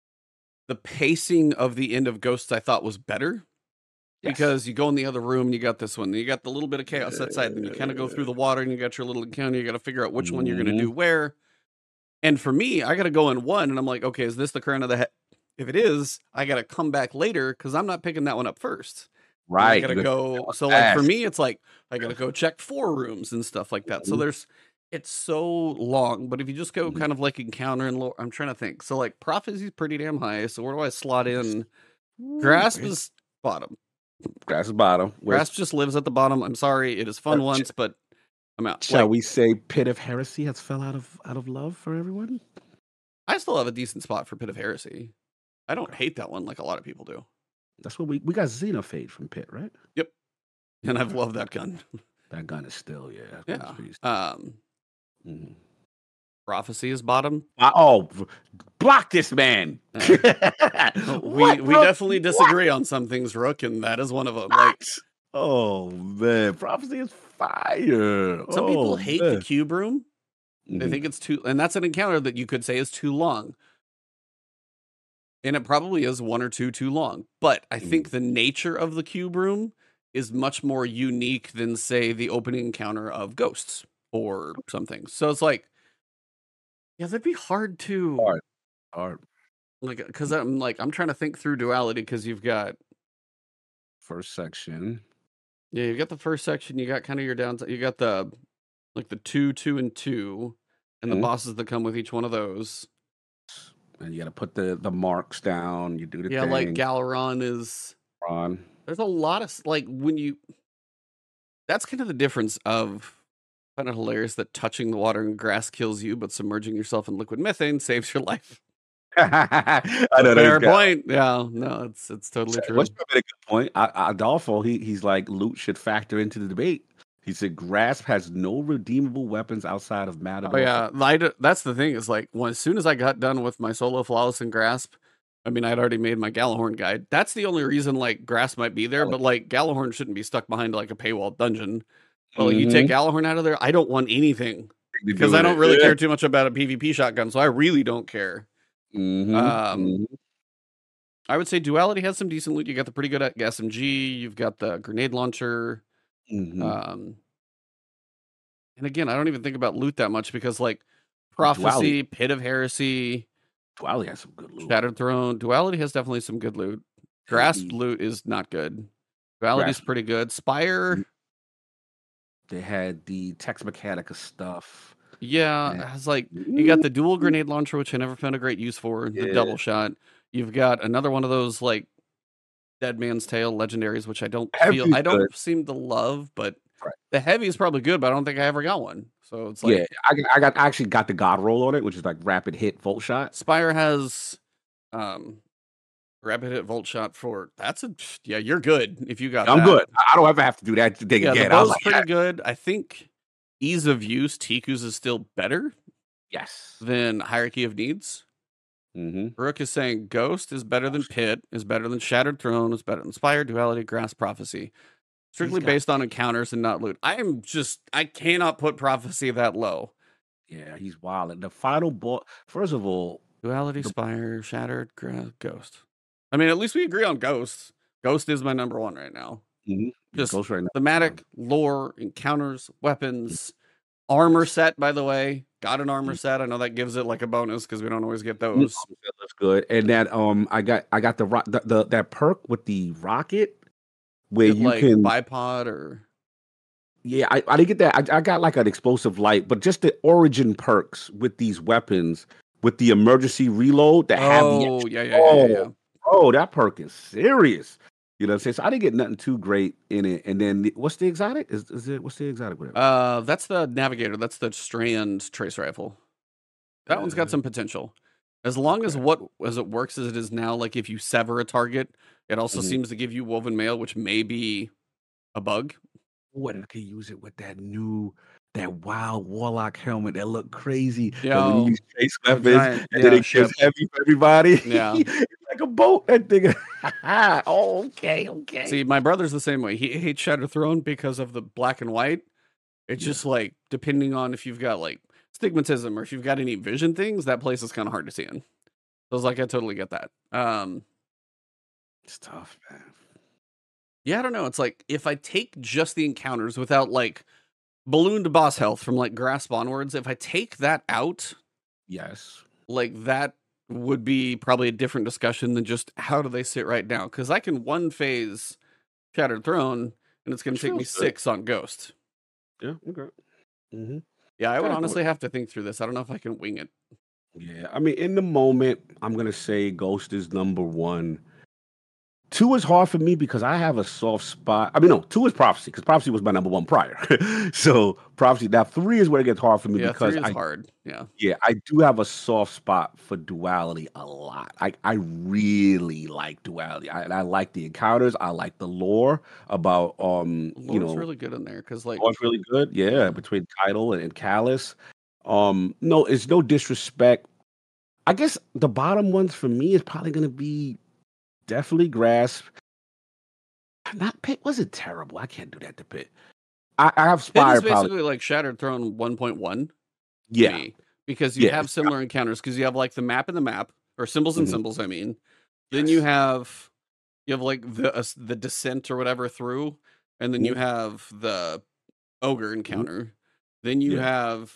the pacing of the end of Ghosts I thought was better. Yes. Because you go in the other room and you got this one, you got the little bit of chaos that side, then you kind of go through the water and you got your little encounter, you got to figure out which one you're going to Mhm. do where. And for me, I got to go in one and I'm like, okay, is this the current of the head? If it is, I got to come back later because I'm not picking that one up first. And I right. got to You go. gotta So like for fast. me, it's like, I got to go check four rooms and stuff like that. So Mhm. there's, it's so long, but if you just go Mhm. kind of like encounter and lore, I'm trying to think. So like prophecy is pretty damn high. So where do I slot in? Grasp Where's- is bottom. Grasp is bottom. Where's- Grasp just lives at the bottom. I'm sorry, it is fun Uh, sh- once, but I'm out. Shall Like, we say Pit of Heresy has fell out of out of love for everyone? I still have a decent spot for Pit of Heresy. I don't hate that one like a lot of people do, That's what we we got Xenophade from Pit, right? and I've loved that gun. That gun is still yeah. that gun's Yeah. pretty- Um, Mhm. Prophecy is bottom. Uh, oh, b- block this man. we What, we bro? definitely disagree on some things, Rook, and that is one of them. Like What? Oh man, Prophecy is fire. some oh, people hate man. the cube room. They Mhm. think it's too, and that's an encounter that you could say is too long. And it probably is one or two too long. But I think the nature of the cube room is much more unique than, say, the opening encounter of Ghosts or something. So it's like, yeah, that'd be hard to Hard. Hard. like because I'm like I'm trying to think through duality because you've got First section. yeah you've got the first section, you got kind of your downside, you got the like the two, two, and two, and the Mhm. bosses that come with each one of those. And you got to put the the marks down. You do the Yeah, thing. like Galaron is. on. There's a lot of s- like when you. That's kind of the difference of. I find it hilarious that touching the water and grass kills you, but submerging yourself in liquid methane saves your life. I know Fair that's point. Yeah, no, it's it's totally true. What's a good point? I, Adolfo, he he's like loot should factor into the debate. He said Grasp has no redeemable weapons outside of Matador. Oh yeah, I d- that's the thing is like when as soon as I got done with my solo flawless and grasp, I mean I'd already made my Galahorn guide. That's the only reason like grasp might be there, Oh. but like Galahorn shouldn't be stuck behind like a paywall dungeon. But like you take Galahorn out of there, I don't want anything because I don't really care too much about a PvP shotgun, so I really don't care. Mm-hmm. Um, Mhm. I would say duality has some decent loot. You got the pretty good S M G. You've got the grenade launcher. Mhm. Um, and again, I don't even think about loot that much because like prophecy, Duality. pit of heresy, Duality has some good loot. shattered throne, duality has definitely some good loot. Grasp Heavy. loot is not good. Duality's Grasp. pretty good. Spire, They had the Tex Mechanica stuff. yeah, Yeah. it's like you got the dual grenade launcher, which I never found a great use for. The Yeah. double shot. You've got another one of those like Dead Man's Tale legendaries, which I don't feel Heavy's I don't good. seem to love, but Right. the heavy is probably good, but I don't think I ever got one. So it's like yeah, I, got- I got I actually got the God roll on it, which is like rapid hit volt shot. Spire has um rapid hit volt shot for that's a yeah, you're good if you got I'm that. good. I I don't ever have to do that thing Yeah, the again. I was bow's like, pretty yeah. good. I think ease of use, Tiku's is still better yes. than Hierarchy of Needs. Mm-hmm. Rook is saying Ghost is better than Pit, is better than Shattered Throne, is better than Spire, Duality, Grass, Prophecy. Strictly got- based on encounters and not loot. I am just I cannot put Prophecy that low. Yeah, he's wild. And the final boss. First of all, Duality, Spire, Shattered, Gra- Ghost. I mean, at least we agree on Ghost. Ghost is my number one right now. mhm, Just Ghost right now. thematic, lore, encounters, weapons, armor set, by the way. got an armor Mm. set. I know that gives it like a bonus because we don't always get Mm, those. that looks good. And that um, I got I got the rock the, the that perk with the rocket where Get you like can. bipod or Yeah, I, I didn't get that. I, I got like an explosive light, but just the origin perks with these weapons, with the emergency reload that have the oh extra. yeah yeah yeah yeah Oh, yeah. oh, that perk is serious. You know what I'm saying? So I didn't get nothing too great in it. And then the- what's the exotic? Is is it what's the exotic with it? Uh, that's the navigator. That's the strand trace rifle. That one's got Uh, some potential. As long as okay. what as it works as it is now, like if you sever a target, it also Mhm. seems to give you woven mail, which may be a bug. What I could use it with that new that wild warlock helmet that looked crazy. You That when you know, use space the weapons giant and then yeah it gets ship. heavy for everybody. Yeah. It's like a boat. That thing. Oh, okay, okay. See, my brother's the same way. He hates Shattered Throne because of the black and white. It's Yeah, just like depending on if you've got like stigmatism or if you've got any vision things, that place is kind of hard to see in. So I was like, I totally get that. Um, it's tough, man. yeah, I don't know. It's like if I take just the encounters without like ballooned boss health from like grasp onwards, if I take that out, Yes. like that would be probably a different discussion than just how do they sit right now? Because I can one phase Shattered Throne and it's going Which to take me feels good. six on Ghost. Yeah, okay. Hmm. Yeah, I would Gotta do it. honestly have to think through this. I don't know if I can wing it. Yeah, I mean, in the moment, I'm gonna say Ghost is number one. Two is hard for me because I have a soft spot. I mean, no, two is Prophecy because Prophecy was my number one prior. So Prophecy. Now three is where it gets hard for me Yeah, because three is I, hard. Yeah. yeah, I do have a soft spot for Duality a lot. I I really like Duality. I, I like the encounters. I like the lore about um, you Lore's know, really good in there because, like, Lore's really good. Yeah, yeah, between Keitel and, and Callus. Um, no, it's no disrespect. I guess the bottom ones for me is probably gonna be definitely Grasp. Not Pit wasn't terrible. I can't do that to Pit. I, I have Pit is Spire probably. basically like Shattered Throne one point one to Yeah, me because you yeah. have similar encounters because you have like the map in the map or symbols and Mhm. symbols. I mean, then you Yes. have you have like the uh, the descent or whatever through, and then you Mhm. have the ogre Mhm. encounter. Then you Yeah. have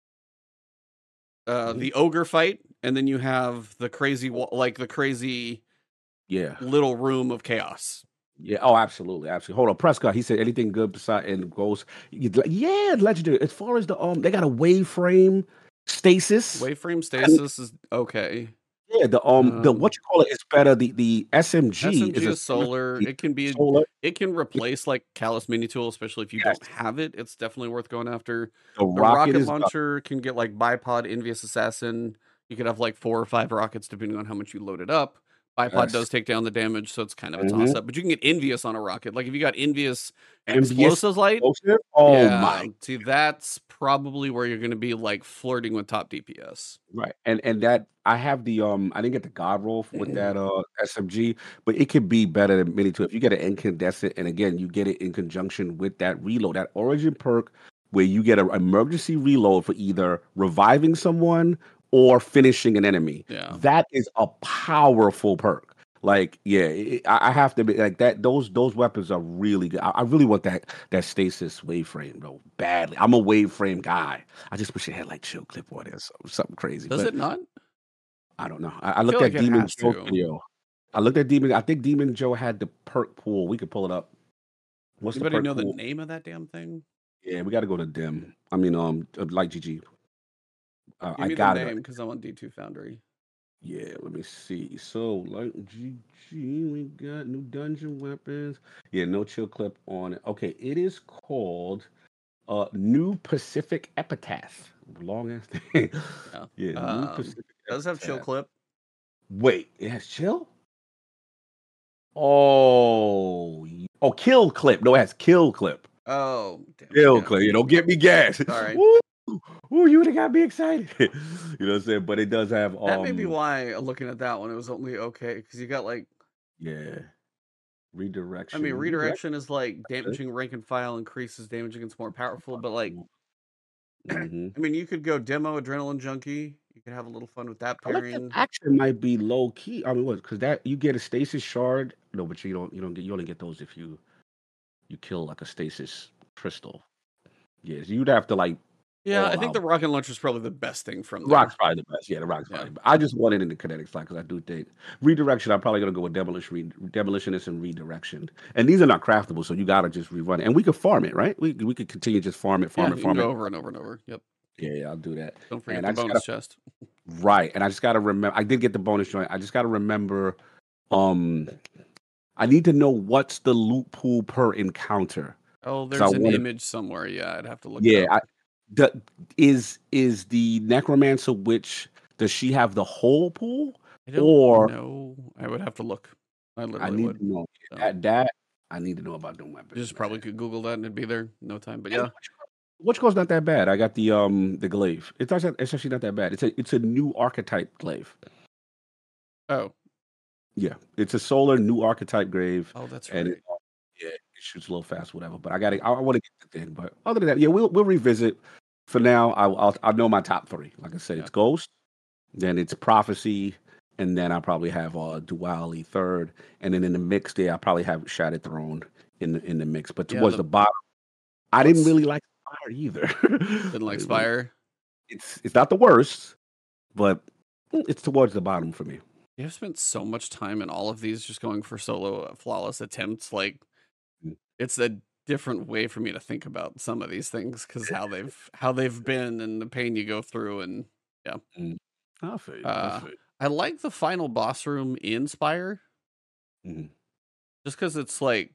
uh Mhm. the ogre fight, and then you have the crazy wa- like the crazy Yeah. little room of chaos. Yeah. Oh, absolutely, absolutely. Hold on, Prescott. He said anything good beside and Ghost. you'd like- Yeah, legendary. As far as the um, they got a wave frame stasis. Waveframe And stasis is okay. yeah, the um, the Um, what you call it is better. The the S M G is S M G a is solar. the It can be solar. it can replace like Callus Mini Tool, especially if you Yes, don't have it. It's definitely worth going after. the The rocket rocket is better. launcher can get like bipod, envious assassin. You could have like four or five rockets depending on how much you load it up. Bipod Yes. does take down the damage, so it's kind of a toss Mm-hmm. up. But you can get envious on a rocket. Like if you got envious and Envious explosives light, explosive. Oh yeah. my. See, that's probably where you're going to be like flirting with top D P S. Right, and and that I have the um I didn't get the God roll f- with that uh S M G, but it could be better than many too. If you get an incandescent, and again you get it in conjunction with that reload, that origin perk where you get an emergency reload for either reviving someone or finishing an enemy. Yeah. That is a powerful perk. Like, yeah, it, I I have to be like that. Those those weapons are really good. I, I really want that that stasis wave frame, bro, badly. I'm a wave frame guy. I just wish it had like chill clip on it or something, something crazy. Does But it not? I don't know. I, I I feel looked like at it Demon has Joe's to. video. I looked at Demon. I think Demon Joe had the perk pool. We could pull it up. What's the Anybody perk know the pool? name of that damn thing? Yeah, we got to go to Dim. I mean, um, uh, like G G. Uh, Give I me the got it. name because I'm on D two Foundry. Yeah, let me see. So, like G G, we got new dungeon weapons. Yeah, no chill clip on it. Okay, it is called uh New Pacific Epitaph. Long ass thing. Yeah. Yeah, New Um, Pacific does have chill Epitaph. clip. Wait, it has chill? Oh, y- oh, kill clip. No, it has kill clip. Oh, damn it. Kill Yeah. clip. You don't get me gas. Sorry. Woo, woo, you would have got me excited. You know what I'm saying? But it does have That may be um, why uh, looking at that one, it was only okay because you got like, yeah, I mean, redirection. Redirection. redirection is like damaging rank and file increases damage against more powerful, but like, Mm-hmm. I mean, you could go demo adrenaline junkie. You could have a little fun with that Collective pairing. action might be low key. I mean, what? Because that you get a stasis shard. No, but you don't. You don't get. You only get those if you you kill like a stasis crystal. Yes, you'd have to like Yeah, I all think out. the rocket launcher is probably the best thing from Rock's there. probably the best. Yeah, the rock's Yeah. probably. I just want it in the kinetic slide because I do think redirection. I'm probably gonna go with demolition, re, demolitionist, and redirection. And these are not craftable, so you gotta just rerun it. And we could farm it, right? We we could continue just farm it, Yeah, farm it, you can farm it. go over and over and over. Yep. Yeah, yeah, I'll do that. Don't forget And the I just bonus gotta chest. right, and I just gotta remember. I did get the bonus joint. I just gotta remember. Um, I need to know what's the loot pool per encounter Oh, because I there's an want to. image somewhere. Yeah, I'd have to look it Yeah, up. I, the, is is the necromancer witch? Does she have the whole pool, I don't or know. I would have to look. I I literally need would. to know So that that I need to know about them you weapons, just probably man. could Google that and it'd be there in no time. But And yeah. which which goes not that bad. I got the um the glaive. It's actually it's actually not that bad. It's a it's a new archetype glaive. Oh. Yeah, it's a solar new archetype grave, Oh, that's and right. it, yeah, it shoots a little fast, whatever. But I got to I, I want to get the thing. But other than that, yeah, we'll we'll revisit. For now, I, I'll I know my top three. Like I said, Yeah. it's Ghost, then it's Prophecy, and then I probably have uh Duality third, and then in the mix there, I probably have Shattered Throne in the in the mix. But Yeah, towards the the bottom, I didn't what's really like Fire either. didn't I like didn't really. Spire. It's it's not the worst, but mm, it's towards the bottom for me. You've spent so much time in all of these just going for solo uh, flawless attempts. Like Mm. it's a different way for me to think about some of these things because how they've how they've been and the pain you go through and yeah. Mm. I feel you. I Uh feel you. I like the final boss room in Spire Mhm. just because it's like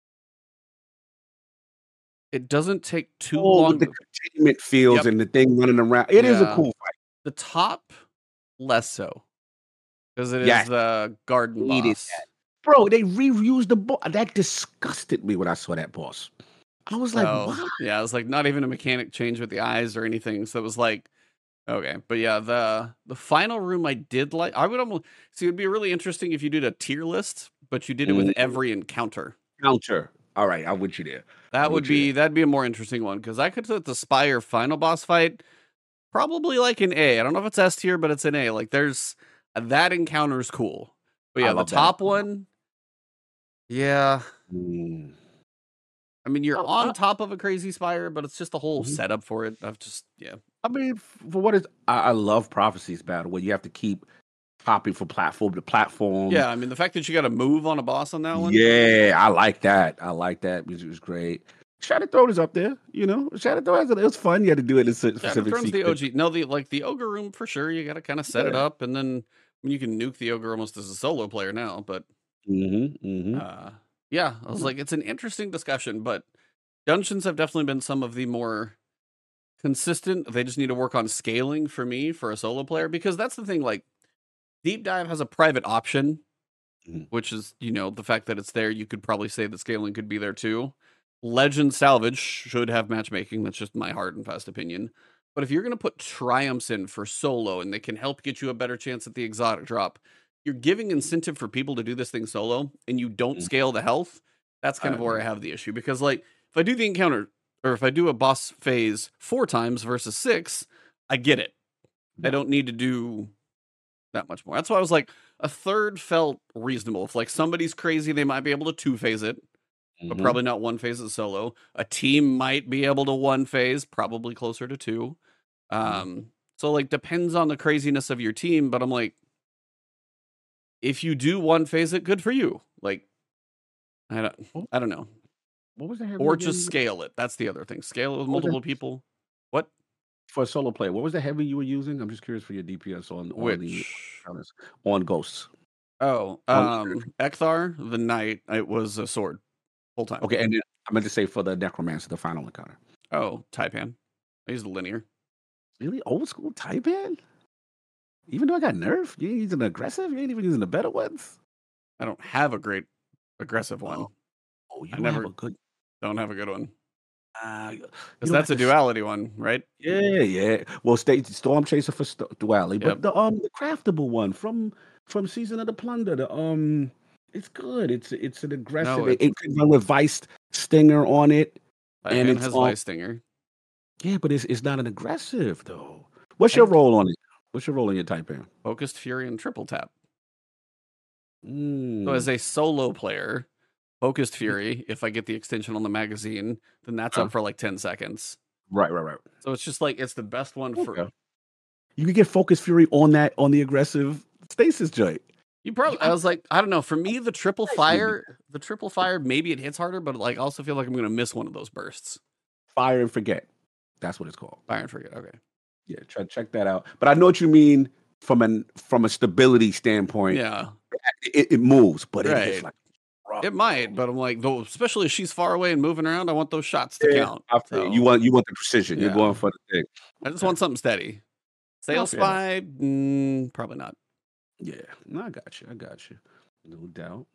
it doesn't take too Oh, with long the to containment fields Yep. and the thing running around. It is a Yeah. cool fight. The top less so because it is Yes, the garden hated boss. that. Bro, they reused the boss. That disgusted me when I saw that boss. I was like, Oh, why? yeah, it was like not even a mechanic change with the eyes or anything. So it was like, okay. But yeah, the the final room I did like. I would almost see it would be really interesting if you did a tier list, but you did it with Mm, every encounter. counter. All right, I'm with you there. That I'm would with you there. be that'd be a more interesting one because I could put the Spire final boss fight probably like an A. I don't know if it's S tier, but it's an A. Like there's that encounter is cool. But I yeah, the love that. top one, yeah. Mm. I mean, you're Oh, on I, top of a crazy spire, but it's just the whole mhm. setup for it. I've just yeah. I mean, f- for what is, I, I love Prophecy's battle where you have to keep hopping from platform to platform. Yeah, I mean the fact that you got to move on a boss on that one. Yeah, I like that. I like that. Music was great. Shattered Throne is up there. You know, Shattered Throne, it was fun. You had to do it in a se- Shadow specific Throne's the sequence. O G. No, the like the ogre room for sure. You got to kind of set it Yeah. up, and then I mean, you can nuke the ogre almost as a solo player now. But Mm-hmm. Mm-hmm. uh, yeah, I was like, it's an interesting discussion. But dungeons have definitely been some of the more consistent. They just need to work on scaling for me for a solo player because that's the thing. Like Deep Dive has a private option, Mhm. which is you know the fact that it's there. You could probably say that scaling could be there too. Legend Salvage should have matchmaking. That's just my hard and fast opinion. But if you're going to put triumphs in for solo and they can help get you a better chance at the exotic drop, you're giving incentive for people to do this thing solo and you don't Mhm. scale the health. That's kind I of where I agree. have the issue because, like, if I do the encounter or if I do a boss phase four times versus six, I get it. I Yeah. don't need to do that much more. That's why I was like, a third felt reasonable. If like somebody's crazy, they might be able to two phase it but Mm-hmm. probably not one phase as solo. A team might be able to one phase, probably closer to two. Mm-hmm. Um, so like depends on the craziness of your team, but I'm like, if you do one phase it, good for you. Like, I don't What, I don't know. what was the heavy Or just again? scale it. That's the other thing. Scale it with What was the, multiple people. What? for a solo player? What was the heavy you were using? I'm just curious for your D P S on on the Which on Ghosts. oh, On um Ekthar, the knight, it was a sword full time. okay, and then I meant to say for the Necromancer, the final encounter. Oh, Taipan. I used linear. Really old school Taipan? Even though I got nerf, you ain't using the aggressive. You ain't even using the better ones. I don't have a great aggressive Oh, one. oh, you I don't have never a good. don't have a good one. Uh, you Because don't that's got a this. duality one, right? Yeah, yeah. Well, state Storm Chaser for St- Duality, but Yep. the um the craftable one from from Season of the Plunder, the um, it's good. It's it's an No, aggressive. It, it's it can run with Vice Stinger on it, and Taipan it's has um Vice Stinger. yeah, but it's it's not an aggressive though. What's your I role on it? What's your role in your Taipan? focused Fury and triple tap. So Mm. as a solo player, focused Fury, if I get the extension on the magazine, then that's Huh. up for like ten seconds. Right, right, right. So it's just like it's the best one for. Okay. You could get Focus Fury on that on the aggressive stasis joint. You You probably. I I was like, I don't know. For me, the triple like maybe fire, the triple fire, maybe it hits harder, but like, I also feel like I'm gonna miss one of those bursts. Fire and Forget. That's what it's called. Fire and Forget. Okay. Yeah, try check that out. But I know what you mean from an from a stability standpoint. Yeah. It, it moves, but it hits Right. like rock, It bro. might, but I'm like, though, especially if she's far away and moving around, I want those shots to Yeah, count. I feel you. You So want you want the precision. You're going yeah, for the thing. I just Okay. want something steady. I Sail feel that. Spy, mm, probably not. Yeah. No, I got you. I got you. No doubt.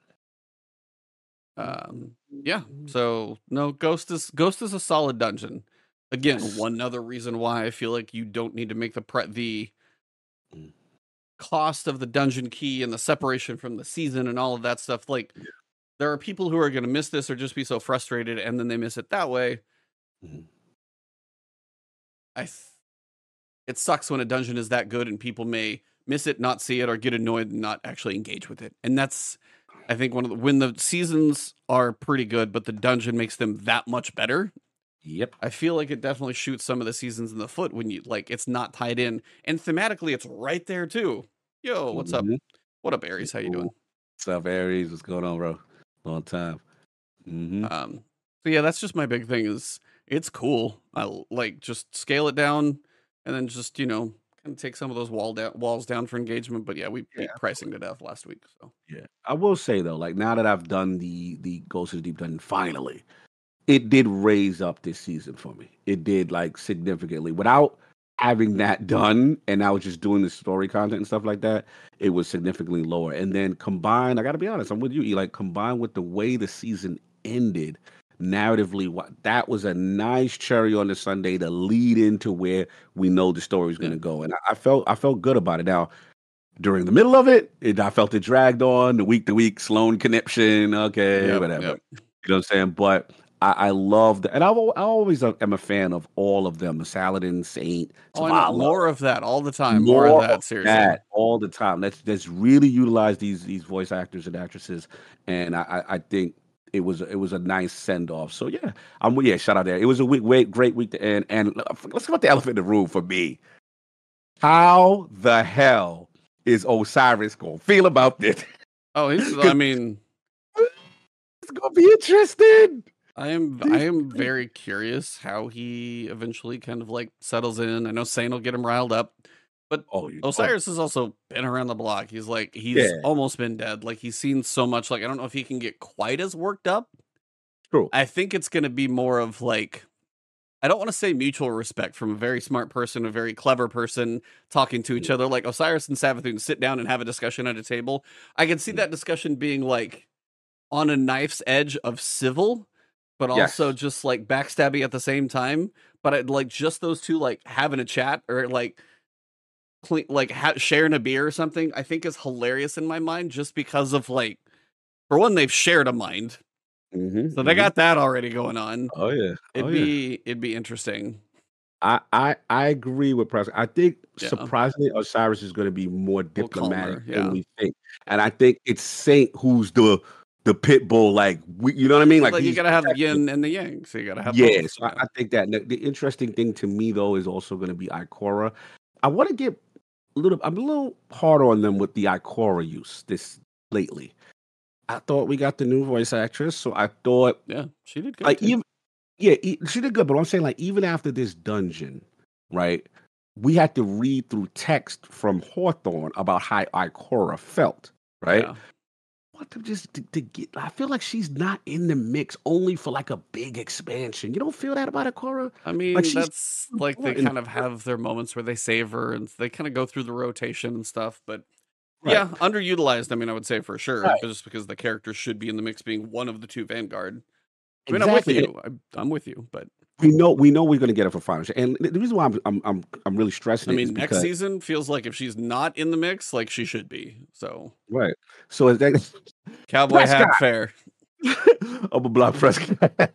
Um, yeah. So no, Ghost is Ghost is a solid dungeon. Again, Yes. one other reason why I feel like you don't need to make the pre- the Mm. cost of the dungeon key and the separation from the season and all of that stuff. Like, Yeah. there are people who are going to miss this or just be so frustrated, and then they miss it that way. Mhm. I, th- it sucks when a dungeon is that good and people may miss it, not see it, or get annoyed and not actually engage with it. And that's, I think, one of the when the seasons are pretty good, but the dungeon makes them that much better. Yep. I feel like it definitely shoots some of the seasons in the foot when you like it's not tied in, and thematically it's right there too. Yo, what's up? Mhm. What up, Aries? How you doing? What's up, Aries? What's going on, bro? Long time. hmm Um, so yeah, that's just my big thing. Is it's cool. I l- like just scale it down, and then just you know kind of take some of those wall down walls down for engagement. But yeah, we Yeah. beat pricing to death last week. So Yeah. I will say though, like now that I've done the the Ghost of the Deep Dungeon finally, it did raise up this season for me. It did like significantly. Without having that done, and I was just doing the story content and stuff like that, it was significantly lower. And then combined, I got to be honest, I'm with you. E, Like combined with the way the season ended, narratively, what that was a nice cherry on the Sunday to lead into where we know the story is going yeah, to go. And I, I felt I felt good about it. Now during the middle of it, it I felt it dragged on the week to week Sloan connection. Okay, yep, whatever. yep. You know what I'm saying? But I, I love the, and I, al- I always uh, am a fan of all of them: the Saladin, Saint, Oh, I know Zavala. more of that all the time. More of More of that, seriously. that all the time. Let's let's really utilize these these voice actors and actresses, and I I, I think it was it was a nice send off. So yeah, I'm yeah. Shout out there. It was a week, wait, great week to end. And let's go with the elephant in the room for me. How the hell is Osiris gonna feel about this? Oh, he's. I mean, It's gonna be interesting. I am. I am very curious how he eventually kind of like settles in. I know Sane will get him riled up, but Oh, you, Osiris has also been around the block. He's like he's Yeah. almost been dead. Like he's seen so much. Like I don't know if he can get quite as worked up. true. I think it's going to be more of like I don't want to say mutual respect from a very smart person, a very clever person talking to each Mm. other. Like Osiris and Savathun sit down and have a discussion at a table. I can see Mm. that discussion being like on a knife's edge of civil, but also Yes. just like backstabby at the same time. But I'd like just those two like having a chat or like cle- like ha- sharing a beer or something. I think is hilarious in my mind just because of like for one they've shared a mind, Mhm, so they mhm. got that already going on. Oh yeah. It'd Oh yeah. be it'd be interesting. I I I agree with Preston. I think Yeah. surprisingly, Osiris is going to be more little diplomatic calmer, than yeah. we think, and I think it's Saint who's the the pit bull. Like we, you know what I mean? Like, Like you he's gotta have the protecting. yin and the yang, so you gotta have Yeah, both. so I, Yeah. I think that the, the interesting thing to me though is also going to be Ikora. I want to get a little. I'm a little hard on them with the Ikora use this lately. I thought we got the new voice actress, so I thought Yeah, she did good like too. even yeah, e- she did good. But I'm saying like even after this dungeon, right? We had to read through text from Hawthorne about how Ikora felt, right? Yeah. Want them just to, to get. I feel like she's not in the mix only for like a big expansion. You don't feel that about Ikora? I mean, Like she's that's like they important. kind of have their moments where they save her and they kind of go through the rotation and stuff. But Right, yeah, underutilized. I mean, I would say for sure, right, but just because the character should be in the mix, being one of the two Vanguard. I mean, I'm with exactly. And you. I'm, I'm with you, but we know we know we're going to get her for finals. And the the reason why I'm I'm I'm, I'm really I stressing it is mean, next because season feels like if she's not in the mix, like she should be. So right. So is that cowboy hat Prescott? fair. I'm a block Prescott.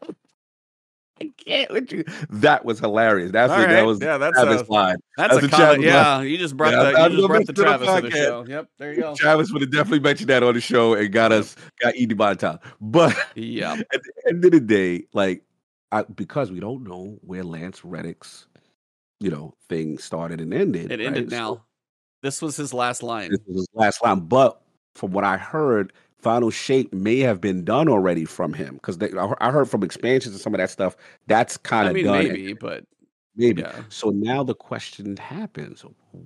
I can't with you. That was hilarious. That's All it. That right, was yeah, that's Travis a line. that's That's a a comment. Travis line. Yeah, you just brought Yeah, the I, you I just know brought this the to the Travis to the podcast. show. Yep, there you go. Travis would have definitely mentioned that on the show and got Yep. us got Edie by the time. But Yep. at the end of the day, like I, because we don't know where Lance Reddick's, you know, thing started and ended, It ended right? So now. This was his last this line. was his last line. But from what I heard, Final Shape may have been done already from him because I, I heard from expansions and some of that stuff that's kind I of mean, done and maybe, but maybe. yeah. So now the question happens: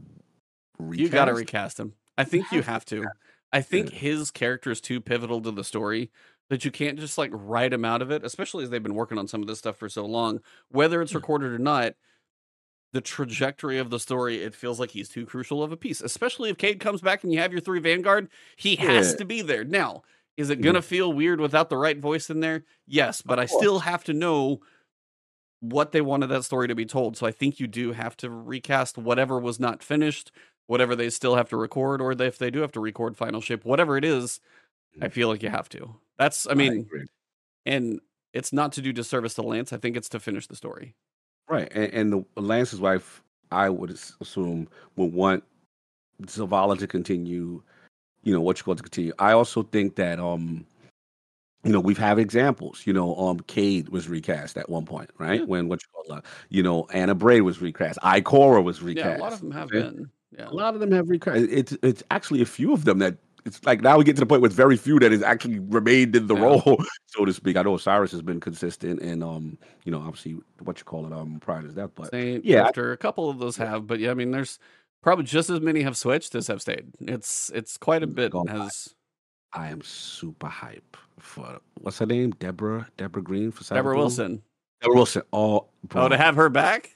You got to recast? recast him. I You think you have to have to. I think recast. his character is too pivotal to the story that you can't just like write him out of it, especially as they've been working on some of this stuff for so long. Whether it's Yeah. recorded or not, the trajectory of the story, it feels like he's too crucial of a piece, especially if Cade comes back and you have your three Vanguard. He has Yeah. to be there. Now, is it going to Mhm. feel weird without the right voice in there? Yes, but Of I still course. have to know what they wanted that story to be told. So I think you do have to recast whatever was not finished, whatever they still have to record, or if they do have to record Final Shape, whatever it is, I Mhm. feel like you have to. That's, I I mean, agree. and it's not to do disservice to Lance. I think it's to finish the story. Right. And, and the Lance's wife, I would as- assume, would want Zavala to continue, you know, what you call it to continue. I also think that um, you know, we've had examples. You know, um, Cade was recast at one point, right? Yeah. When what you call it, you know, Anna Bray was recast, Ikora was Yeah, a lot of recast. them have Okay? been. Yeah. A lot of them have recast. It's it's actually a few of them that it's like now we get to the point where it's very few that has actually remained in the Yeah. role, so to speak. I know Osiris has been consistent, and um, you know, obviously what you call it, um, prior to that, but Saint, yeah, I- Drifter, a couple of those yeah, have, but yeah, I mean, there's probably just as many have switched as have stayed. It's it's quite a I'm not bit gonna lie. has I am super hype for what's her name, Deborah, Deborah Green for Deborah Sabathun. Wilson. Deborah Wilson. Oh, Oh, to bro. have her back?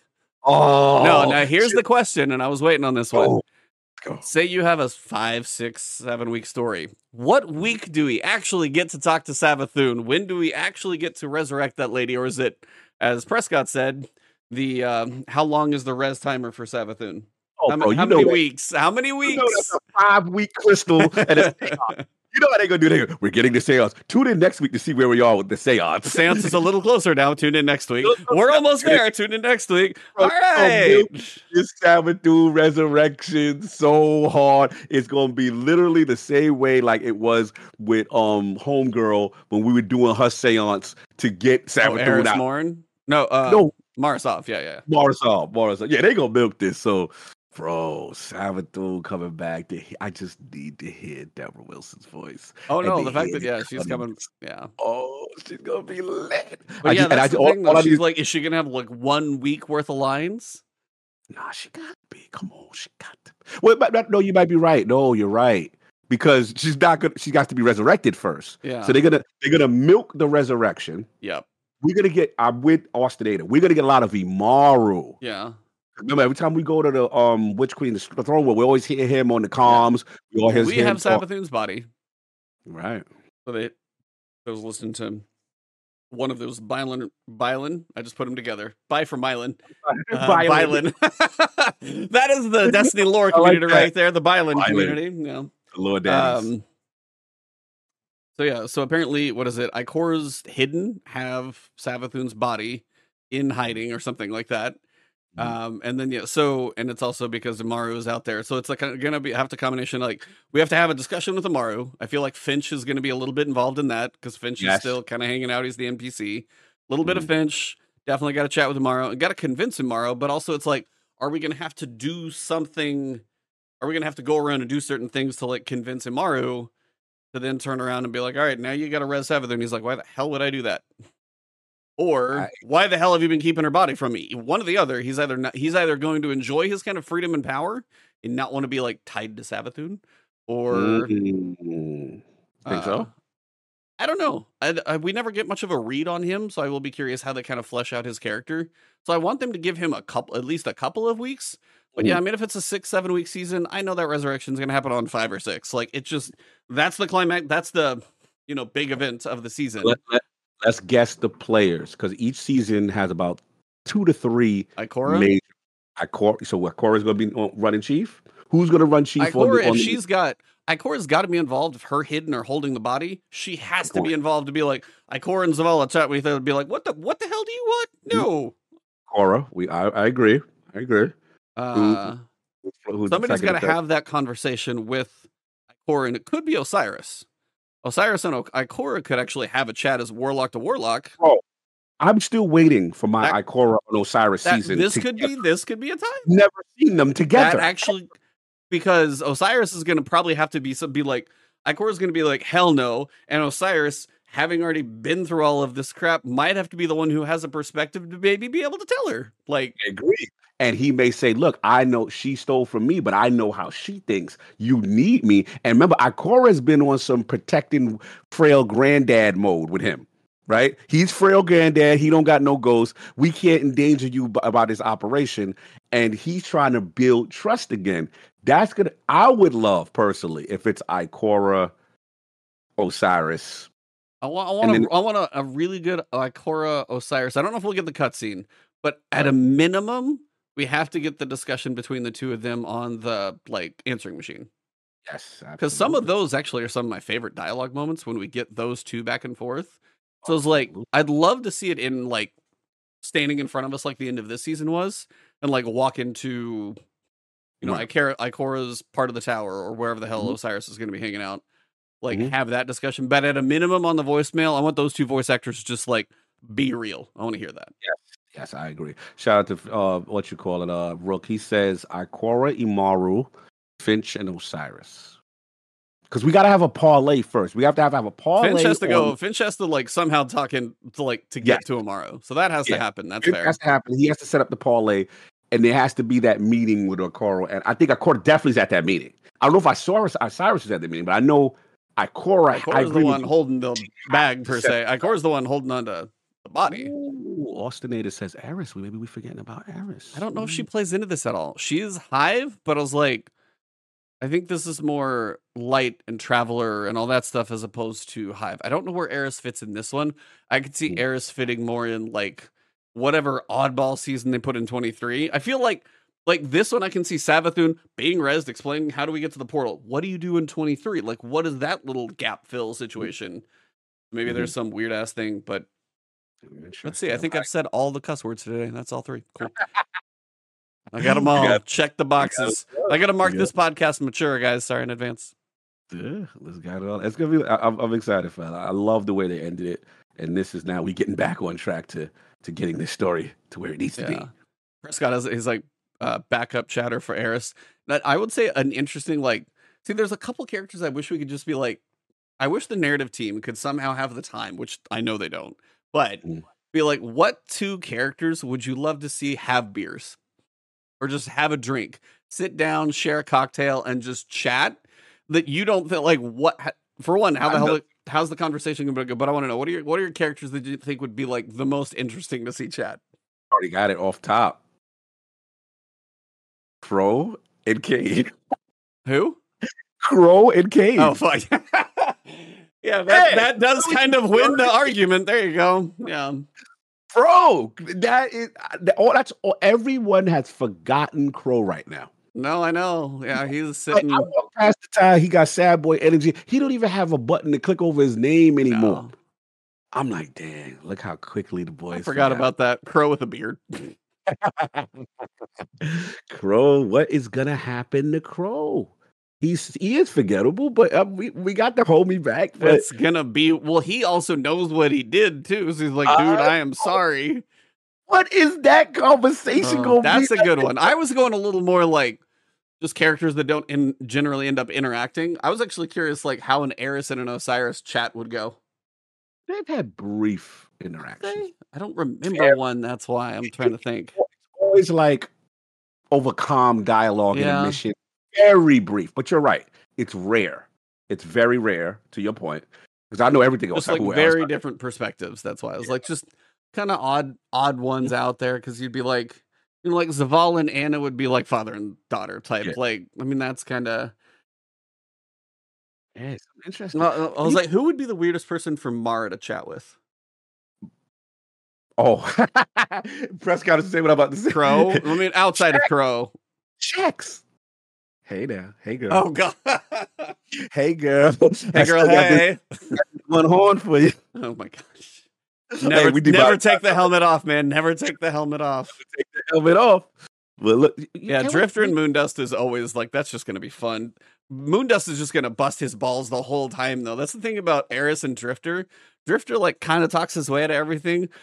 No, Oh, now here's she, the question, and I was waiting on this one. oh, go. Say you have a five, six, seven week story. What week do we actually get to talk to Savathun? When do we actually get to resurrect that lady? Or is it, as Prescott said, the um, how long is the res timer for Savathun? Oh, How, ma- bro, how you know many that. weeks? How many You know that's weeks? a five week crystal and a seance. You know what they gonna do? They go, we're getting the seance. Tune in next week to see where we are with the The seance. seance is a little closer now. Tune in next week. We're almost there. Tune in next week. Bro, All they gonna right. milk this Sabbath resurrection so hard. It's gonna be literally the same way like it was with um Homegirl when we were doing her seance to get Oh, Sabbath Eris out. Morn? No, uh, No, Marisov. Yeah, yeah. Marisol, Marisol. Yeah, they gonna milk this. So, bro, Sabbath coming back. To, he- I just need to hear Deborah Wilson's voice Oh and no, to the fact hear that the yeah, she's coming. cuttings. Yeah. Oh, she's gonna be lit. But I yeah, just and I that's just the all, thing though. all I She's need. like, is she gonna have like one week worth of lines? Nah, she got to be. Come on, she got to. Well, but, but, no, you might be right. No, you're right because she's not gonna. She got to be resurrected first. So Yeah. they're gonna they're gonna milk the resurrection. Yep. We're gonna get. I'm with Austin Ada. We're gonna get a lot of Imaru. Yeah. Remember, every time we go to the um Witch Queen, the throne world, we always hear him on the Yeah. comms. We always Well, we hear him have talk. Savathun's body. Right. So they I was listening to one of those Bylan Bylan. I just put them together. Bye from Mylan. Uh, Violent. Bylan. That is the Destiny lore I like community that. right there. The Bylan Violent. community. Yeah. The Lord Daddies. Um So yeah, so apparently, what is it? Ikora's hidden have Savathun's body in hiding or something like that. Mhm. Um, and then yeah, so and it's also because Amaru is out there, so it's like gonna be have to combination like we have to have a discussion with Amaru. I feel like Finch is going to be a little bit involved in that because Finch is Yes. still kind of hanging out. He's the N P C. A little bit of Mhm. Finch. Definitely got to chat with Amaru and got to convince Amaru. But also, it's like, are we going to have to do something? Are we going to have to go around and do certain things to like convince Amaru to then turn around and be like, all right, now you got to res Savathun? And he's like, why the hell would I do that? Or I, why the hell have you been keeping her body from me? One or the other. He's either not, he's either going to enjoy his kind of freedom and power and not want to be like tied to Savathun, or mm, think uh, so? I don't know. I, I, we never get much of a read on him, so I will be curious how they kind of flesh out his character. So I want them to give him a couple, at least a couple of weeks. But yeah, I Mhm. mean, if it's a six, seven week season, I know that resurrection is going to happen on five or six. Like, it just that's the climax. That's the you know big event of the season. Let, let, let's guess the players because each season has about two to three Ikora, major. Ikora, so Ikora's going to be on- running chief. Who's going to run chief on Ikora, the? On if the she's got Ikora's got to be involved. If her hidden or holding the body, she has Good to be point. involved to be like Ikora and Zavala chat with her and be like, what the what the hell do you want? No. Ikora, we I, I agree. I agree. Uh, Who, who's the somebody's second got and to third? have that conversation with Ikora, and it could be Osiris. Osiris and O- Ikora could actually have a chat as warlock to warlock. Oh, I'm still waiting for my That Ikora and Osiris that season this could together. be this could be a time. Never seen them That together. actually, because Osiris is going to probably have to be some be like Ikora's going to be like hell no, and Osiris, having already been through all of this crap, might have to be the one who has a perspective to maybe be able to tell her. Like, I agree. And he may say, look, I know she stole from me, but I know how she thinks. You need me. And remember, Ikora's been on some protecting frail granddad mode with him, right? He's frail granddad. He don't got no ghosts. We can't endanger you b- about this operation. And he's trying to build trust again. That's gonna, I would love personally if it's Ikora, Osiris. I want, I And want, then a, I want a, a really good Ikora Osiris. I don't know if we'll get the cutscene, but at a minimum, we have to get the discussion between the two of them on the like answering machine. yes, Because some of absolutely. those actually are some of my favorite dialogue moments when we get those two back and forth. So it's like Absolutely. I'd love to see it in like standing in front of us like the end of this season was, and like walk into you know Right. Ikora, Ikora's part of the tower or wherever the hell Mhm. Osiris is going to be hanging out. Like Mhm. have that discussion, but at a minimum on the voicemail, I want those two voice actors to just like be real. I want to hear that. Yes, yes, I agree. Shout out to uh, what you call it, uh, Rook. He says Ikora, Imaru, Finch, and Osiris. Because we got to have a parlay first. We have to have, have a parlay. Finch has to on- go. Finch has to like somehow talk in to like to get Yes. to Amaro. So that has Yeah. to happen. That's It fair. has to happen. He has to set up the parlay, and there has to be that meeting with Ikora. And I think Ikora definitely is at that meeting. I don't know if Osiris, Osiris is at the meeting, but I know Ikora. I Ikora's agree the with one you. holding the bag per Set- se. Ikora's the one holding on to the body. Ooh, Austinator says Eris. Maybe we're forgetting about Eris. I don't know if she Ooh. plays into this at all. She's Hive, but I was like, I think this is more Light and Traveler and all that stuff as opposed to Hive. I don't know where Eris fits in this one. I could see Mm. Eris fitting more in like whatever oddball season they put in twenty-three. I feel like like this one I can see Savathun being rezzed, explaining how do we get to the portal? What do you do in twenty-three? Like what is that little gap fill situation? Maybe Mhm. there's some weird ass thing, but let's see. I Interesting. think I I've said all the cuss words today. That's all three. Cool. I got them You all. got- Check the boxes. it. I got to mark Yeah. this podcast mature, guys. Sorry in advance. Yeah, let's get it all. It's gonna be. I, I'm, I'm excited for it. I love the way they ended it, and this is now we getting back on track to to getting this story to where it needs to be. Yeah. Prescott has his like uh, backup chatter for Eris. That I would say an interesting like. See, there's a couple characters I wish we could just be like. I wish the narrative team could somehow have the time, which I know they don't, but Mm. be like, what two characters would you love to see have beers, or just have a drink, sit down, share a cocktail, and just chat? That you don't think like what ha- for one, how the I hell know- how's the conversation going to go? But I want to know what are your what are your characters that you think would be like the most interesting to see chat? Already got it off top. Crow and Cade. Who? Crow and Cade. Oh, fuck. Yeah, that, Hey, that does really? kind of win the argument. There you go. Yeah. Bro, that is all. That's all. Everyone has forgotten Crow right now. No, I know. Yeah, he's Like, sitting. I walk past the time he got sad boy energy. He don't even have a button to click over his name anymore. No, I'm like, dang, look how quickly the boys I forgot about that. Crow with a beard. Crow. What is gonna happen to Crow? He's he is forgettable, but uh, we we got to hold me back. But It's gonna be. Well, he also knows what he did too. So he's like, dude, I I am sorry. what is that conversation Uh, gonna that's be? a good one. I was going a little more like just characters that don't in, generally end up interacting. I was actually curious, like how an Eris and an Osiris chat would go. They've had brief interactions. They- I don't remember one. That's why I'm trying to think. It's always like over calm dialogue in Yeah. a mission. Very brief, but you're right. It's rare. It's very rare, to your point, because I know everything else. Just like who else very I- different perspectives. That's why I was like, just kind of odd, odd ones out there. Because you'd be like, you know, like Zaval and Anna would be like father and daughter type. Yeah. Like, I mean, that's kind of. Yeah, it's interesting. I was like, who would be the weirdest person for Mara to chat with? Oh, Prescott is saying what I'm about to say. Crow. I mean, outside of Crow. Checks. Hey there. Hey girl. Oh God. Hey girl. Hey girl. Hey. One horn for you. Oh my gosh. Never, we do never about- take the helmet off, man. Never take the helmet off. Take the helmet off. But look, you Yeah, can't- Drifter and Moondust is always like, that's just going to be fun. Moondust is just going to bust his balls the whole time, though. That's the thing about Eris and Drifter. Drifter, like, kind of talks his way out of everything.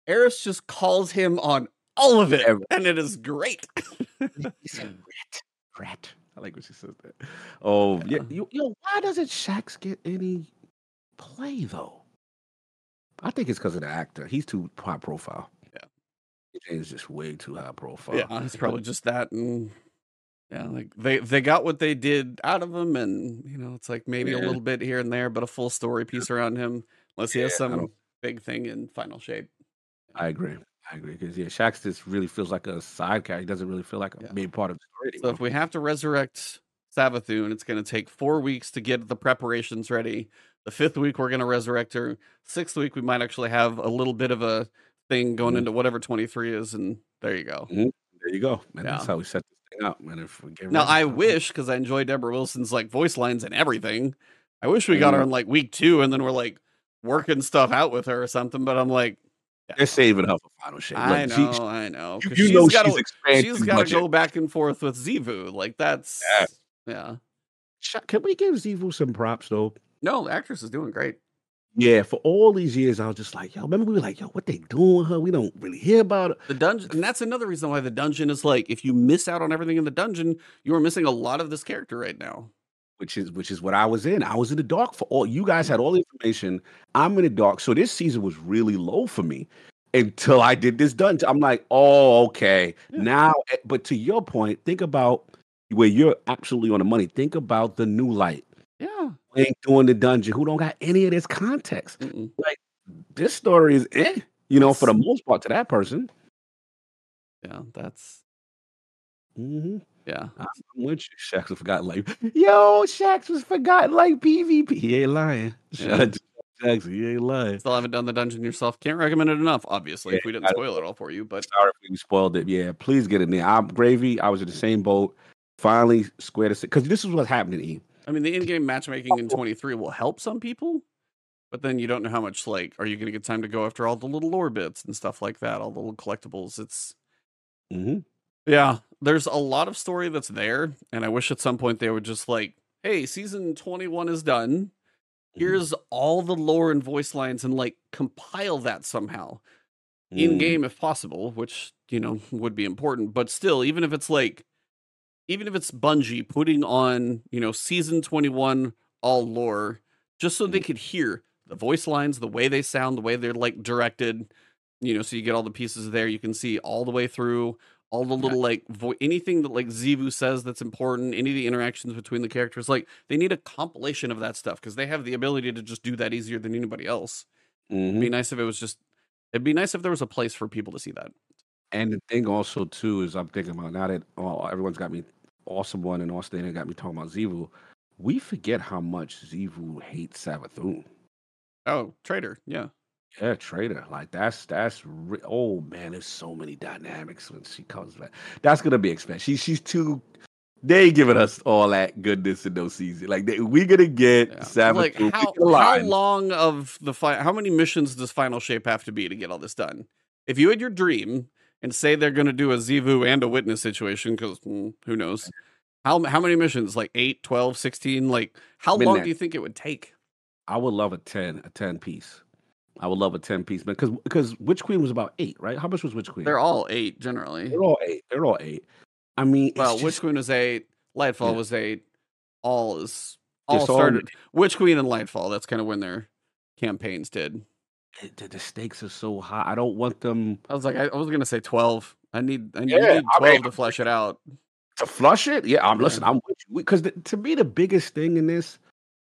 Eris just calls him on all of it, Every- and it is great. He said, "Rat, rat." I like when she says that. Oh, yeah. Yeah. You, you know, why doesn't Shax get any play though? I think it's because of the actor. He's too high profile. Yeah. James just way too high profile. Yeah, it's probably just that, and yeah, like they they got what they did out of him, and you know, it's like maybe a Yeah. little bit here and there, but a full story piece around him, unless he has Yeah, I some don't- big thing in Final Shape. I agree. I agree because yeah, Shax just really feels like a side character. He doesn't really feel like a Yeah. main part of the story So anymore. if we have to resurrect Savathun, it's going to take four weeks to get the preparations ready. The fifth week, we're going to resurrect her. Sixth week, we might actually have a little bit of a thing going Mhm. into whatever twenty-three is, and there you go. Mhm. There you go, man. That's Yeah. how we set this thing up, man. If we get Now, ready, I so- wish, because I enjoy Deborah Wilson's like voice lines and everything, I wish we got her Mhm. in like week two, and then we're like working stuff out with her or something. But I'm like, they're saving her for Final Shape. I Look, know, she- I know, you, 'cause you she's know gotta, she's expanding. she's got to go back and forth with Zivu. Like that's Yeah. yeah. Sha- Can we give Zivu some props though? No, the actress is doing great. Yeah, for all these years, I was just like, yo, remember we were like, yo, what they doing with her? We don't really hear about it. The dungeon, and that's another reason why the dungeon is like, if you miss out on everything in the dungeon, you are missing a lot of this character right now. Which is which is what I was in. I was in the dark for all you guys had all the information. I'm in the dark. So this season was really low for me until I did this dungeon. I'm like, oh, okay. Yeah. Now, eh, but to your point, think about where you're absolutely on the money. Think about the new light. Yeah. Who ain't doing the dungeon, who don't got any of this context. Mm-mm. Like this story is eh, you know, for the That's- most part to that person. Yeah, that's hmm yeah. I'm with you. Shax was forgotten like, yo, Shax was forgotten like PvP. He ain't lying. Shout Yeah. out to Jackson. He ain't lying. Still haven't done the dungeon yourself. Can't recommend it enough, obviously, Yeah, if we didn't I- spoil it all for you. But Sorry if we spoiled it. Yeah, please get in there. I'm Gravy. I was in the same boat. Finally, square to because this is what's happening. E. I mean, the in-game matchmaking in twenty-three will help some people, but then you don't know how much. Like, are you going to get time to go after all the little lore bits and stuff like that, all the little collectibles? It's Mm-hmm. yeah. There's a lot of story that's there, and I wish at some point they would just like, hey, season twenty-one is done. Here's all the lore and voice lines, and like compile that somehow in game if possible, which you know would be important. But still, even if it's like, even if it's Bungie putting on, you know, season twenty-one all lore, just so they could hear the voice lines, the way they sound, the way they're like directed, you know, so you get all the pieces there. You can see all the way through all the little like vo- anything that like Zivu says that's important, any of the interactions between the characters. Like they need a compilation of that stuff because they have the ability to just do that easier than anybody else. It'd be nice if it was just. It'd be nice if there was a place for people to see that. And the thing also too is I'm thinking about now that oh, everyone's got me awesome one and Austin and got me talking about Zivu. We forget how much Zivu hates Savathun. Oh, traitor, yeah. Yeah, traitor. Like that's that's re- oh man, there's so many dynamics when she comes back. That's gonna be expensive. She, she's too. They ain't giving us all that goodness in those seasons. Like they, we gonna get Yeah. Savathun. Like we how get a how line. long of the fi- how many missions does Final Shape have to be to get all this done? If you had your dream and say they're going to do a Zivu and a witness situation, because mm, who knows, how how many missions? Like eight, twelve, sixteen? Like how long Midnight. do you think it would take? I would love a ten, a ten piece. I would love a ten piece, man. Because because Witch Queen was about eight, right? How much was Witch Queen? They're all eight generally. They're all eight. They're all eight. I mean, it's Well, just, Witch Queen was eight, Lightfall Yeah. was eight. All is all It's all- started. Witch Queen and Lightfall. That's kind of when their campaigns did. it- the, the stakes are so high. I don't want them I was like, I, I was gonna say twelve. I need, I need, Yeah, you need I twelve mean- to flesh it out. to flush it. Yeah, I'm Yeah. listen. I'm with you because to me the biggest thing in this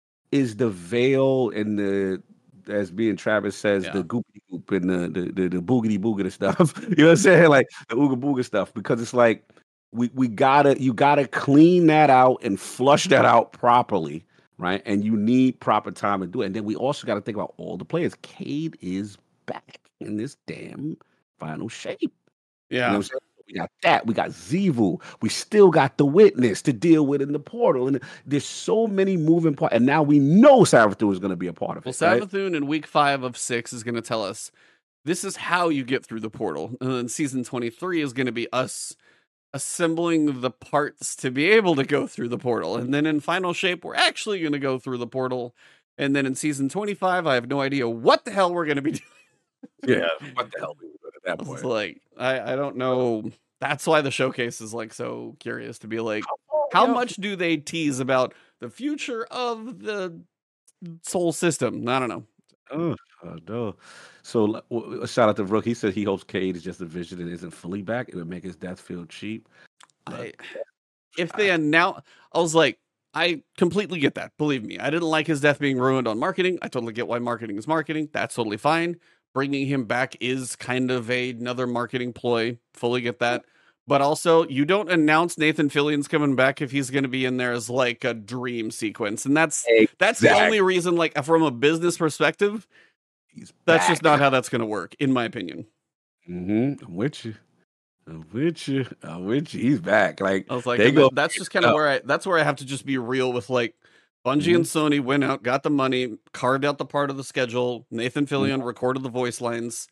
is the veil and the as being Travis says Yeah. the goopy goop and the the the, the boogity boogity stuff. You know what I'm saying? Like the ooga booga stuff because it's like we we gotta you gotta clean that out and flush that out properly, right? And you need proper time to do it. And then we also got to think about all the players. Cade is back in this damn Final Shape. You know Yeah. what I'm saying? We got that. We got Zivu. We still got the witness to deal with in the portal. And there's so many moving parts. And now we know Savathun is going to be a part of Well, it. Right? Savathun in week five of six is going to tell us this is how you get through the portal. And then season twenty-three is going to be us assembling the parts to be able to go through the portal. And then in Final Shape, we're actually going to go through the portal. And then in season twenty-five, I have no idea what the hell we're going to be doing. Yeah. What the hell? at that I was point. like, I, I don't know. That's why the showcase is like so curious to be like, how Yep. much do they tease about the future of the Soul system? I don't know. Oh, oh, no. So, l- w- a shout out to Rook. He said he hopes Cade is just a vision and isn't fully back. It would make his death feel cheap. But I if they announce, I was like, I completely get that. Believe me, I didn't like his death being ruined on marketing. I totally get why marketing is marketing. That's totally fine. Bringing him back is kind of a, another marketing ploy. Fully get that. But also, you don't announce Nathan Fillion's coming back if he's going to be in there as like a dream sequence, and that's that's the exactly, only reason. Like from a business perspective, he's that's just back. not how that's going to work, in my opinion. hmm I'm with you. I'm with you. I'm with you. He's back. Like I was like, they and that, go. that's just kind of where I that's where I have to just be real with like Bungie and Mhm, Sony went out, got the money, carved out the part of the schedule. Nathan mhm, Fillion recorded the voice lines.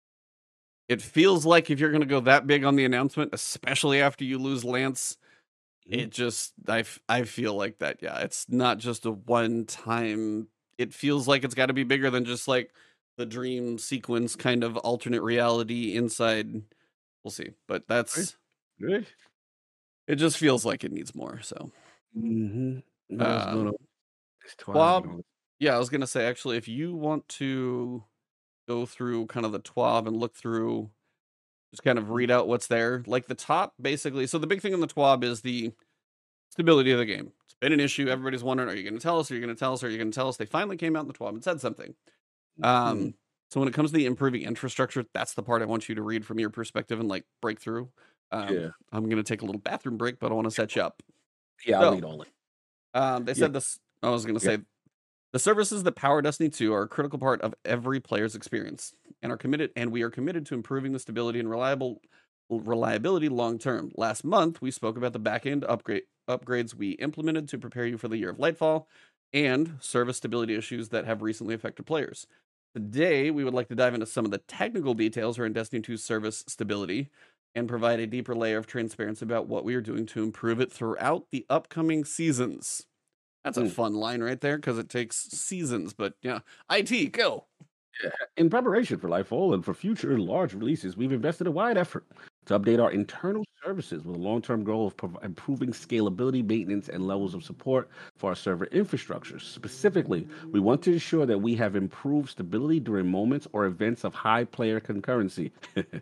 It feels like if you're going to go that big on the announcement, especially after you lose Lance, mhm. it just I f- I feel like that. Yeah, it's not just a one time. It feels like it's got to be bigger than just like the dream sequence kind of alternate reality inside. We'll see, but Right. that's Good. it. Just feels like it needs more. So. hmm What else going Um, on? It's twelve and Twab, all. yeah, I was gonna say actually, if you want to go through kind of the twab and look through, just kind of Mhm, read out what's there. Like the top, basically. So the big thing on the twab is the stability of the game. It's been an issue. Everybody's wondering, are you going to tell us? Are you going to tell us? Are you going to tell us? They finally came out in the twab and said something. mhm. Um, so when it comes to the improving infrastructure, that's the part I want you to read from your perspective and like break through. Um, Yeah. I'm going to take a little bathroom break, but I want to set you up. Yeah. I'll So read all it. um, they Yeah. said this. I was going to Yeah. say the services that power Destiny two are a critical part of every player's experience and are committed and we are committed to improving the stability and reliable reliability long term. Last month, we spoke about the backend upgrade upgrades we implemented to prepare you for the year of Lightfall and service stability issues that have recently affected players. Today, we would like to dive into some of the technical details around Destiny two's service stability and provide a deeper layer of transparency about what we are doing to improve it throughout the upcoming seasons. That's a Mm. fun line right there because it takes seasons, but yeah. I T, go. In preparation for Lightfall and for future large releases, we've invested a wide effort to update our internal services with a long-term goal of prov- improving scalability, maintenance, and levels of support for our server infrastructure. Specifically, we want to ensure that we have improved stability during moments or events of high player concurrency.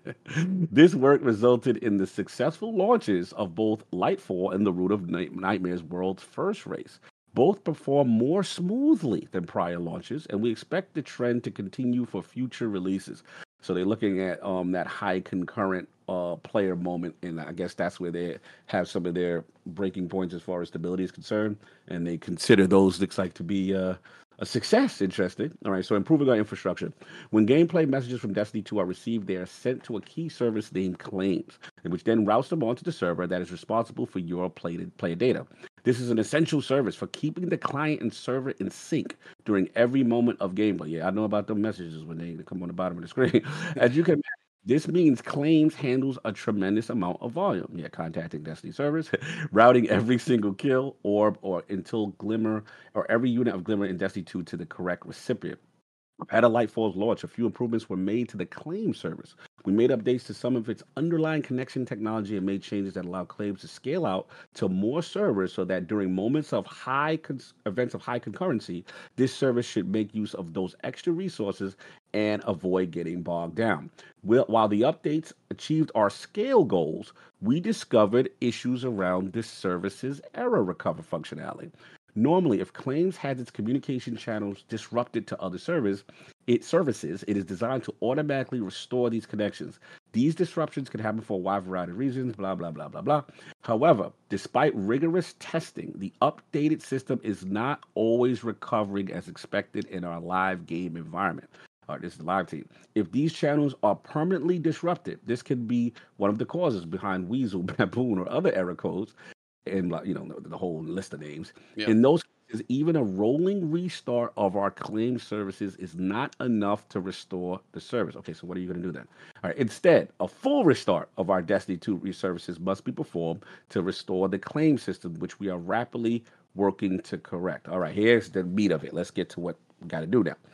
This work resulted in the successful launches of both Lightfall and the Root of Night- Nightmares World's first race. Both perform more smoothly than prior launches, and we expect the trend to continue for future releases. So they're looking at um, that high concurrent uh, player moment, and I guess that's where they have some of their breaking points as far as stability is concerned, and they consider those looks like to be uh, a success. Interesting. All right, so improving our infrastructure. When gameplay messages from Destiny two are received, they are sent to a key service named Claims, which then routes them onto the server that is responsible for your player player data. This is an essential service for keeping the client and server in sync during every moment of gameplay. Yeah, I know about the messages when they come on the bottom of the screen. As you can imagine, this means Claims handles a tremendous amount of volume. Yeah, contacting Destiny servers, routing every single kill, orb, or until Glimmer, or every unit of Glimmer in Destiny two to the correct recipient. At a Lightfall's launch, a few improvements were made to the Claim service. We made updates to some of its underlying connection technology and made changes that allow Claims to scale out to more servers so that during moments of high con- events of high concurrency, this service should make use of those extra resources and avoid getting bogged down. Well, while the updates achieved our scale goals, we discovered issues around this service's error recover functionality. Normally, if Claims has its communication channels disrupted to other servers, it services, it is designed to automatically restore these connections. These disruptions can happen for a wide variety of reasons, blah, blah, blah, blah, blah. However, despite rigorous testing, the updated system is not always recovering as expected in our live game environment. All right, this is the live team. If these channels are permanently disrupted, this can be one of the causes behind Weasel, Baboon, or other error codes and like, you know the, the whole list of names. Yeah. In those cases, even a rolling restart of our claim services is not enough to restore the service. Okay, so what are you going to do then? All right, instead, a full restart of our Destiny two services must be performed to restore the claim system, which we are rapidly working to correct. All right, here's the meat of it. Let's get to what we got to do now.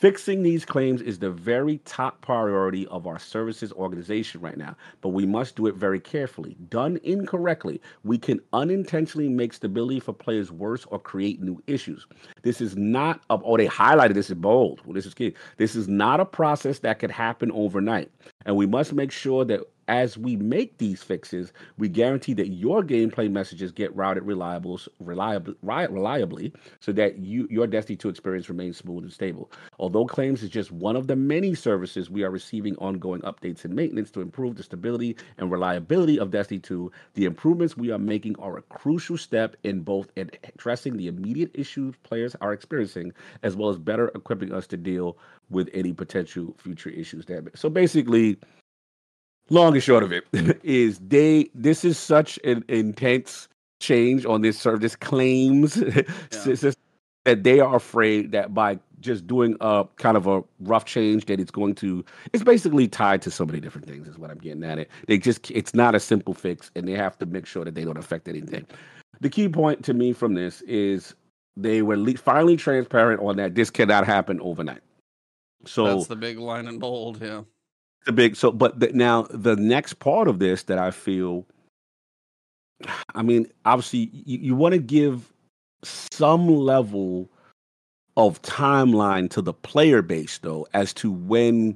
Fixing these claims is the very top priority of our services organization right now, but we must do it very carefully. Done incorrectly, we can unintentionally make stability for players worse or create new issues. This is not, a, oh, they highlighted this in bold. Well, this is key. This is not a process that could happen overnight. And we must make sure that as we make these fixes, we guarantee that your gameplay messages get routed reliable, reliably, reliably so that you, your Destiny two experience remains smooth and stable. Although Claims is just one of the many services, we are receiving ongoing updates and maintenance to improve the stability and reliability of Destiny two. The improvements we are making are a crucial step in both addressing the immediate issues players are experiencing, as well as better equipping us to deal with any potential future issues. So basically, long and short of it is they this is such an intense change on this service claims Yeah. that they are afraid that by just doing a kind of a rough change that it's going to it's basically tied to so many different things is what I'm getting at it. They just it's not a simple fix and they have to make sure that they don't affect anything. The key point to me from this is they were le- finally transparent on that this cannot happen overnight. So That's the big line in bold, yeah. the big so but the, now the next part of this that I feel I mean obviously you, you want to give some level of timeline to the player base though as to when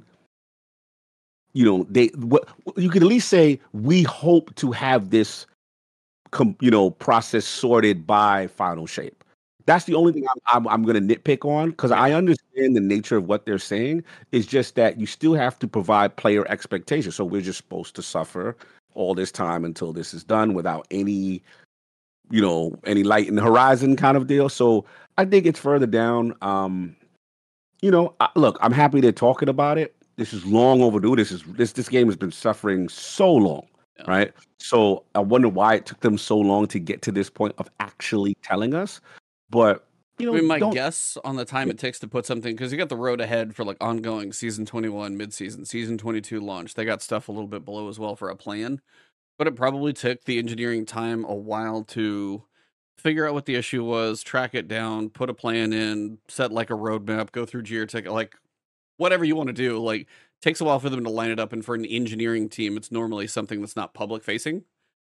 you know they what you could at least say we hope to have this com, you know process sorted by final shape. That's the only thing I'm, I'm, I'm going to nitpick on because Yeah. I understand the nature of what they're saying. It's just that you still have to provide player expectations. So we're just supposed to suffer all this time until this is done without any, you know, any light in the horizon kind of deal. So I think it's further down. Um, you know, I, look, I'm happy they're talking about it. This is long overdue. This is this this game has been suffering so long, Yeah. right? So I wonder why it took them so long to get to this point of actually telling us. But you know, I mean, my don't guess on the time yeah, it takes to put something, because you got the road ahead for like ongoing season twenty-one, mid-season, season twenty-two launch. They got stuff a little bit below as well for a plan, but it probably took the engineering time a while to figure out what the issue was, track it down, put a plan in, set like a roadmap, go through Geotech, like whatever you want to do. Like takes a while for them to line it up, and for an engineering team, it's normally something that's not public facing.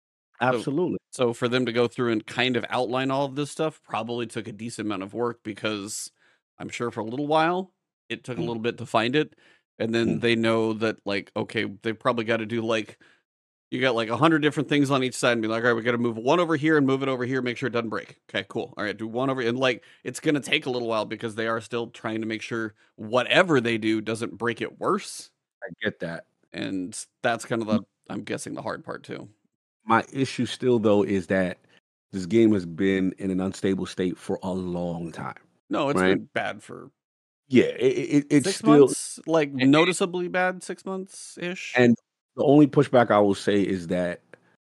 So, absolutely. so for them to go through and kind of outline all of this stuff probably took a decent amount of work, because I'm sure for a little while it took a Mm, little bit to find it. And then mm, they know that, like, okay, they probably got to do like, you got like a hundred different things on each side and be like, all right, we got to move one over here and move it over here, make sure it doesn't break. Okay, cool. All right, do one over, and like, it's going to take a little while because they are still trying to make sure whatever they do doesn't break it worse. I get that. And that's kind of the, I'm guessing, the hard part too. My issue still though is that this game has been in an unstable state for a long time, No, it's right? been bad for Yeah, it, it, it's six still months, like noticeably bad six months ish. and the only pushback I will say is that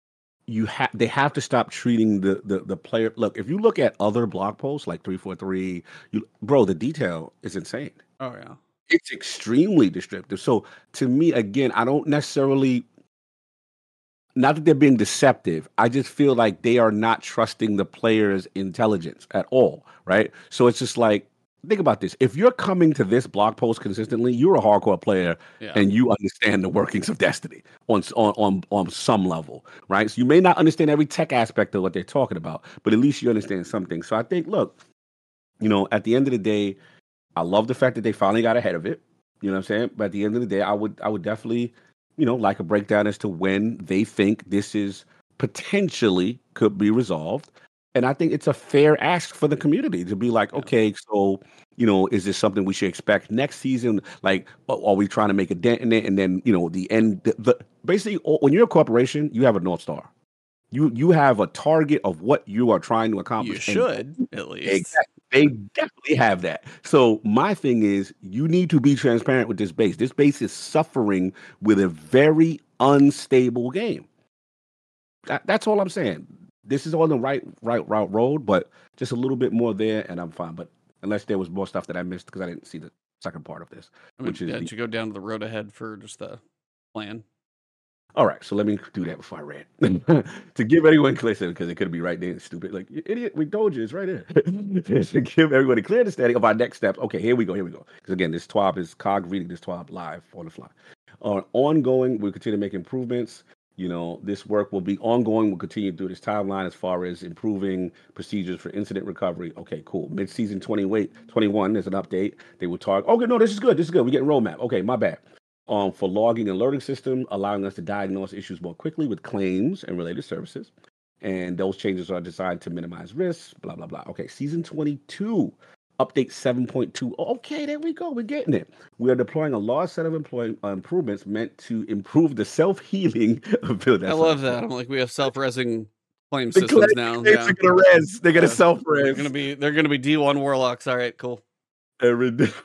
you have they have to stop treating the, the the player. Look, if you look at other blog posts like three forty-three, you bro, the detail is insane. Oh yeah, It's extremely descriptive. So to me, again, I don't necessarily not that they're being deceptive. I just feel like they are not trusting the player's intelligence at all, right? So it's just like, think about this. If you're coming to this blog post consistently, you're a hardcore player yeah, and you understand the workings of Destiny on on on, on some level, right? So you may not understand every tech aspect of what they're talking about, but at least you understand something. So I think, look, you know, at the end of the day, I love the fact that they finally got ahead of it. You know what I'm saying? But at the end of the day, I would I would definitely, you know, like a breakdown as to when they think this is potentially could be resolved. And I think it's a fair ask for the community to be like, yeah. okay, so you know, is this something we should expect next season? Like, are are we trying to make a dent in it? And then, you know, the end, the, the basically, o- when you're a corporation, you have a north star. You you have a target of what you are trying to You accomplish, and should at least. exactly. They definitely have that. So my thing is you need to be transparent with this base. This base is suffering with a very unstable game. That, that's all I'm saying. This is on the right right route road, but just a little bit more there and I'm fine. But unless there was more stuff that I missed because I didn't see the second part of this, I mean, which is yeah, the did you go down to the road ahead for just the plan? All right, so let me do that before I read. To give everyone clear, because it could be right there, stupid. Like, "You idiot, we told you it's right there." To give everybody clear understanding of our next steps. Okay, here we go, here we go. Because again, this TWAB is Cog reading this TWAB live on the fly. Uh, ongoing, we'll continue to make improvements. You know, this work will be ongoing. We'll continue through this timeline as far as improving procedures for incident recovery. Okay, cool. Mid-season twenty, wait, twenty-one, there's an update. They will target. Okay, no, this is good. This is good. We're getting roadmap. Okay, my bad. Um, for logging and alerting system, allowing us to diagnose issues more quickly with claims and related services. And those changes are designed to minimize risks, blah, blah, blah. Okay, season twenty-two, update seven point two. Okay, there we go. We're getting it. We are deploying a large set of employ- uh, improvements meant to improve the self-healing ability. I That's love not- that. I'm like, we have self-resing claim The systems claim- now. claims Yeah. are gonna res. They're gonna Yeah. self-res. They're gonna be they're gonna be D one warlocks. All right, cool. And redu-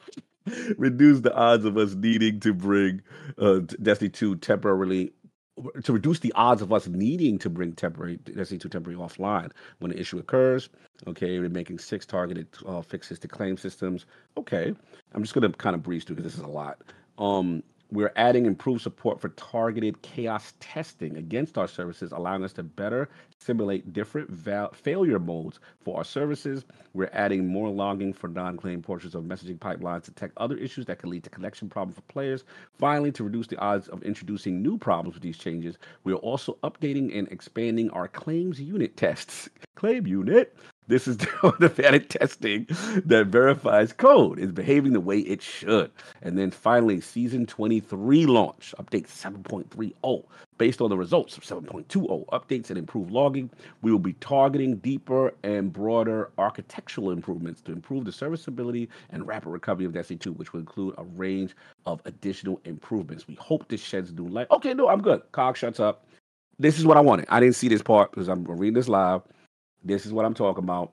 reduce the odds of us needing to bring uh, Destiny two temporarily to reduce the odds of us needing to bring temporary Destiny two temporary offline when an issue occurs. Okay, we're making six targeted uh, fixes to claim systems. Okay, I'm just gonna kind of breeze through because this is a lot. Um, we're adding improved support for targeted chaos testing against our services, allowing us to better simulate different val- failure modes for our services. We're adding more logging for non-claim portions of messaging pipelines to detect other issues that can lead to connection problems for players. Finally, to reduce the odds of introducing new problems with these changes, we are also updating and expanding our claims unit tests. Claim unit. This is the automatic testing that verifies code is behaving the way it should. And then finally, season twenty-three launch, update seven point three oh. Based on the results of seven point two oh, updates and improved logging, we will be targeting deeper and broader architectural improvements to improve the serviceability and rapid recovery of Destiny two, which will include a range of additional improvements. We hope this sheds new light. Okay, no, I'm good. Cog shuts up. This is what I wanted. I didn't see this part because I'm reading this live. This is what I'm talking about.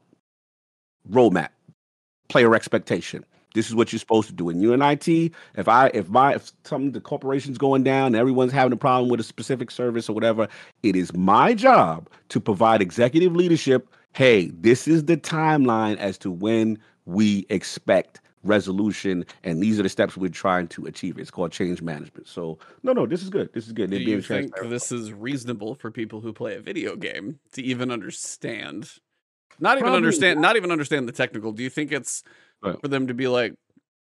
Roadmap, player expectation. This is what you're supposed to do. In U N I T, if I, if my, if some of the corporation's going down, and everyone's having a problem with a specific service or whatever, it is my job to provide executive leadership. Hey, this is the timeline as to when we expect resolution, and these are the steps we're trying to achieve. It's called change management. So, no, no, this is good. This is good. Do They're being you think transparent. this is reasonable for people who play a video game to even understand? Not even Probably understand. Not even understand the technical. Do you think it's Right. for them to be like,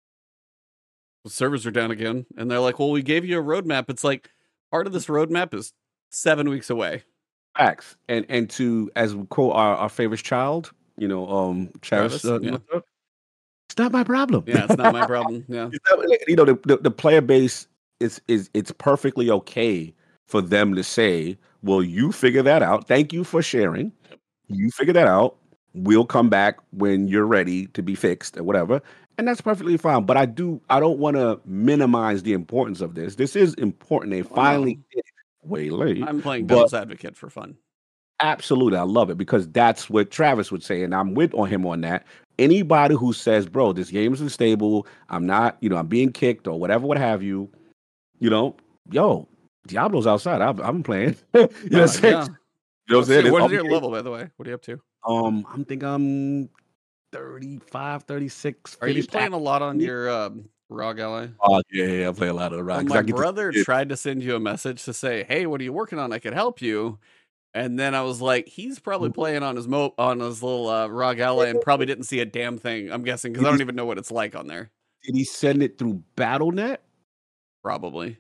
the servers are down again, and they're like, "Well, we gave you a roadmap." It's like part of this roadmap is seven weeks away. Facts. And and to, as we quote our, our favorite child, you know, um, Travis, Travis, uh, yeah. it's not my problem. Yeah, it's not my problem. Yeah, It's not- you know, the, the, the player base is is it's perfectly okay for them to say, "Well, you figure that out. Thank you for sharing. You figure that out. We'll come back when you're ready to be fixed or whatever." And that's perfectly fine. But I do I don't want to minimize the importance of this. This is important. They Oh, finally no. did it way late. I'm playing but devil's advocate for fun. absolutely, I love it because that's what Travis would say, and I'm with on him on that. Anybody who says, "Bro, this game is unstable. I'm not, you know, I'm being kicked or whatever, what have you," you know, yo, Diablo's outside. I'm, I'm playing. you know what I'm Uh, saying? yeah. You know what I'm What's saying? your, what It's- is your level, by the way? What are you up to? Um, I'm think I'm thirty-five, thirty-six. Are you finished playing act- a lot on your um, R O G Ally? Oh yeah, yeah, I play a lot of the Well, rock. my brother tried to send you a message to say, "Hey, what are you working on? I could help you." And then I was like, "He's probably Mhm. playing on his mo on his little uh, R O G Ally and probably didn't see a damn thing." I'm guessing because I don't even know what it's like on there. Did he send it through Battle dot net? Probably,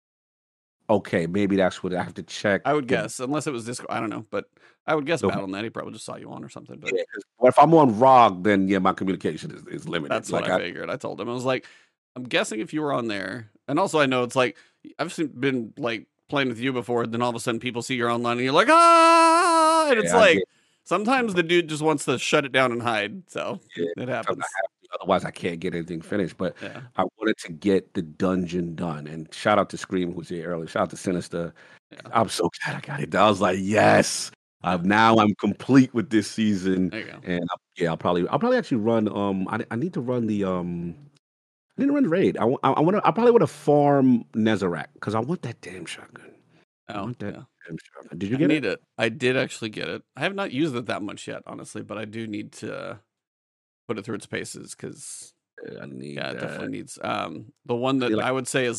Okay, maybe that's what I have to check. I would the- guess, unless it was Discord. I don't know, but I would guess The- Battle dot net. He probably just saw you on or something. But Yeah, 'cause- well, if I'm on R O G, then yeah, my communication is, is limited. that's like what I, figured. I told him I was like, I'm guessing if you were on there, and also I know it's like I've seen, been like playing with you before. Then all of a sudden people see you're online and you're like, ah, and it's Yeah, I like get- sometimes the dude just wants to shut it down and hide. So Yeah, it happens. I have to, otherwise I can't get anything finished. But Yeah. I wanted to get the dungeon done. And shout out to Scream, who was here earlier. Shout out to Sinister. Yeah. I'm so glad I got it done. I was like, yes. Uh, now I'm complete with this season. There you go. And I, yeah, I'll probably I'll probably actually run. Um, I, I need to run the um. I need to run the raid. I, wa- I, I want to. I probably want to farm Nezarec because I want that damn shotgun. I Oh, want that yeah. damn shotgun. Did you I get need it? it. I did actually get it. I have not used it that much yet, honestly, but I do need to put it through its paces because Yeah, I need yeah, it that. definitely needs. Um, the one that feel like- I would say is like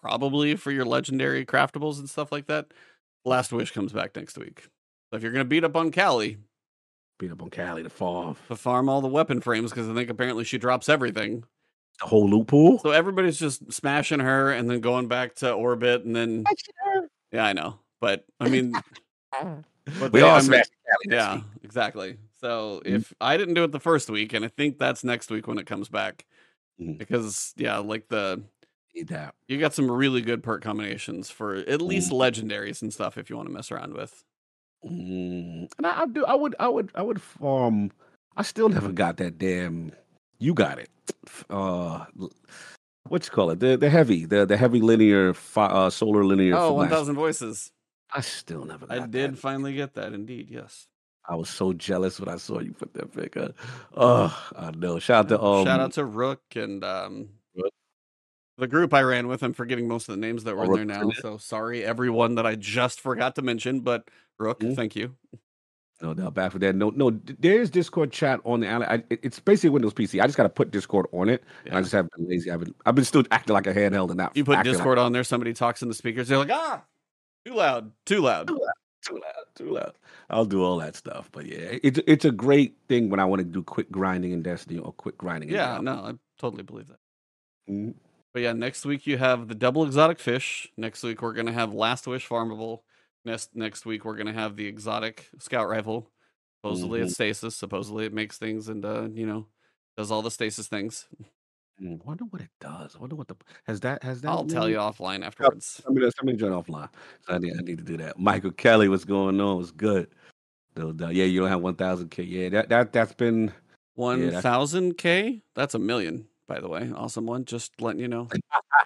probably for your legendary craftables and stuff like that. Last Wish comes back next week. So if you're going to beat up on Callie, beat up on Callie to farm. To farm all the weapon frames, because I think apparently she drops everything. The whole loot pool? So everybody's just smashing her and then going back to orbit and then... Yeah, I know. But, I mean... but we they, all I mean, smashed Callie. Yeah, week. exactly. So Mhm. if I didn't do it the first week, and I think that's next week when it comes back, Mhm. because, yeah, like the... Need that. You got some really good perk combinations for at least Mhm. legendaries and stuff if you want to mess around with. Mm. And I, I do. I would. I would. I would farm. I still never got that damn. You got it. Uh, what you call it? The the heavy. The the heavy linear. Fi, uh, solar linear. Oh, from one last- thousand voices. I still never. Got I did that. finally get that. Indeed, yes. I was so jealous when I saw you put that pic up. Oh, I know. Shout out to um. Shout out to Rook and um. Rook? The group I ran with. I'm forgetting most of the names that were Oh, in Rook there was now. in it? So sorry, everyone that I just forgot to mention. But Rook, Mhm. thank you. No doubt, bad for that. No, no. d- There's Discord chat on the island. I, it- it's basically Windows P C. I just got to put Discord on it, and I Yeah. just have been lazy. I've been, I've been still acting like a handheld and not. You put acting like- Discord on there. Somebody talks in the speakers. They're like, ah, too loud, too loud. too loud, too loud, too loud. I'll do all that stuff, but yeah, it's it's a great thing when I want to do quick grinding in Destiny or quick grinding. In Yeah, Diablo. no, I totally believe that. Mhm. But yeah, next week you have the double exotic fish. Next week we're gonna have Last Wish farmable. Next next week we're gonna have the exotic scout rifle. Supposedly Mhm. it's stasis. Supposedly it makes things and uh, you know, does all the stasis things. Mm, wonder what it does. Wonder what the has that has that. I'll tell really- you offline afterwards. I mean, somebody join offline. So I need I need to do that. Michael Kelly, what's going on? It's good. No doubt. Yeah, you don't have one thousand K. Yeah, that that that's been. One that's- thousand K? That's a million, by the way. Awesome one. Just letting you know.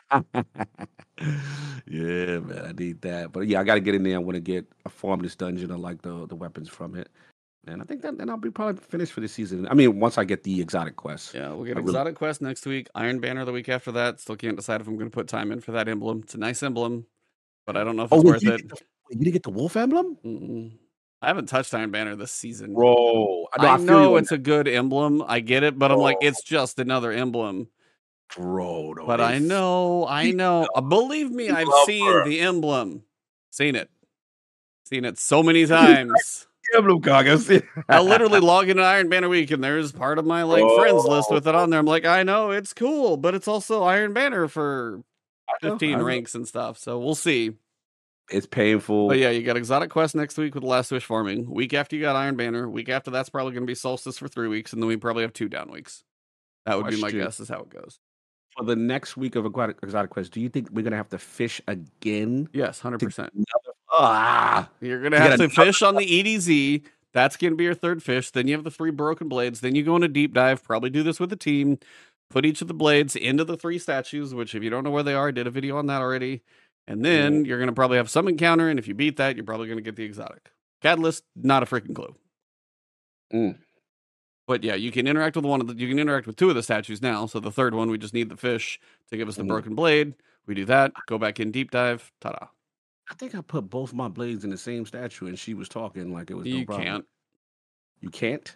Yeah, man, I need that. But yeah, I got to get in there. I want to get a farm this dungeon. I like the the weapons from it, and I think that then I'll be probably finished for the season. I mean, once I get the exotic quest. Yeah, we'll get I really- exotic quest next week. Iron Banner the week after that. Still can't decide if I'm gonna put time in for that emblem. It's a nice emblem, but I don't know if Oh, it's wait, worth you, it. didn't get the, wait, you didn't get the wolf emblem, Mm-mm. I haven't touched Iron Banner this season. bro. No, I feel you know on it's a good emblem. I get it, but I'm like, Bro. it's just another emblem. that, bro. No, But I it's- know, I know. Uh, believe me, I've Love seen her. the emblem. Seen it. Seen it so many times. emblem card. I see. I literally log into Iron Banner Week and there's part of my like friends list with it on there. I'm like, I know it's cool, but it's also Iron Banner for I know, fifteen I know. ranks and stuff. So we'll see. It's painful. But yeah, you got Exotic Quest next week with Last Wish farming. Week after you got Iron Banner. Week after that's probably going to be Solstice for three weeks, and then we probably have two down weeks. That would be my Question. guess is how it goes. For the next week of Aquatic Exotic Quest, do you think we're gonna have to fish again? Yes, one hundred percent. Ah, You're going to You have got to another- fish on the E D Z. That's going to be your third fish. Then you have the three broken blades. Then you go on a deep dive. Probably do this with a team. Put each of the blades into the three statues, which if you don't know where they are, I did a video on that already. And then you're going to probably have some encounter. And if you beat that, you're probably going to get the exotic. Catalyst, not a freaking clue. Mm. But yeah, you can interact with one of the, you can interact with two of the statues now. So the third one, we just need the fish to give us the Mhm. broken blade. We do that, go back in deep dive. Ta-da. I think I put both my blades in the same statue, and she was talking like it was no You problem. can't. You can't.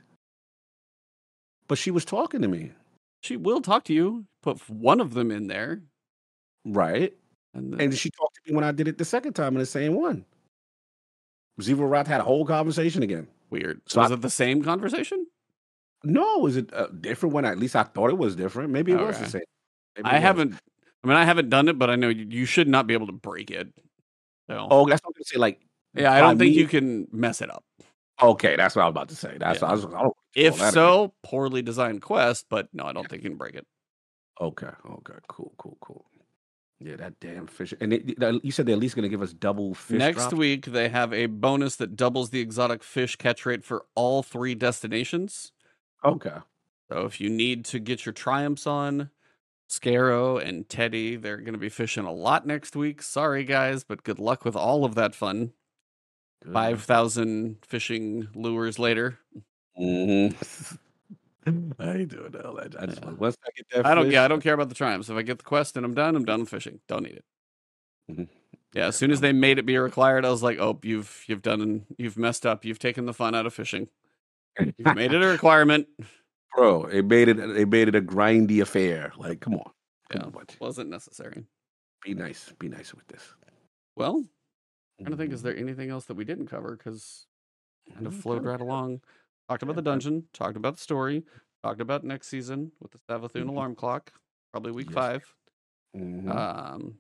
But she was talking to me, She will talk to you. Put one of them in there. right? And, then, And she talked to me when I did it the second time in the same one. Zero Roth had a whole conversation again. weird. So Was I- it the same conversation? No, is it a different one? At least I thought it was different. Maybe it was the Okay. same. Maybe it I was. haven't. I mean, I haven't done it, but I know you, you should not be able to break it. So, Oh, that's what I'm gonna say. Like, yeah, I by don't think me- you can mess it up. Okay, that's what I was about to say. That's Yeah. what I was. I don't, If that so, poorly designed quest, but no, I don't think you can break it. Okay. Okay. Cool. Cool. Cool. Yeah, that damn fish. And it, it- you said they're at least going to give us double fish. Next drops? week, they have a bonus that doubles the exotic fish catch rate for all three destinations. Okay. So if you need to get your triumphs on, Scarrow and Teddy, they're going to be fishing a lot next week. Sorry, guys, but good luck with all of that fun. Good. five thousand fishing lures later. Mhm. I ain't doing all that. I just Yeah. once I get that. I don't. fish, Yeah, I don't care about the triumphs. If I get the quest and I'm done, I'm done with fishing. Don't need it. Mhm. Yeah, as soon as they made it be required, I was like, "Oh, you've you've done you've messed up. You've taken the fun out of fishing. You've made it a requirement." bro. It made it. It made it a grindy affair. Like, come on. Come Yeah, on, buddy. wasn't necessary. Be nice. Be nice with this. Well, I'm trying to think, is Mhm. there anything else that we didn't cover? Because kind of Mm, flowed kinda, right along. Talked about yeah, the I dungeon, talked about the story, talked about next season with the Savathun mhm. alarm clock, probably week Yes. five. Mhm. Um,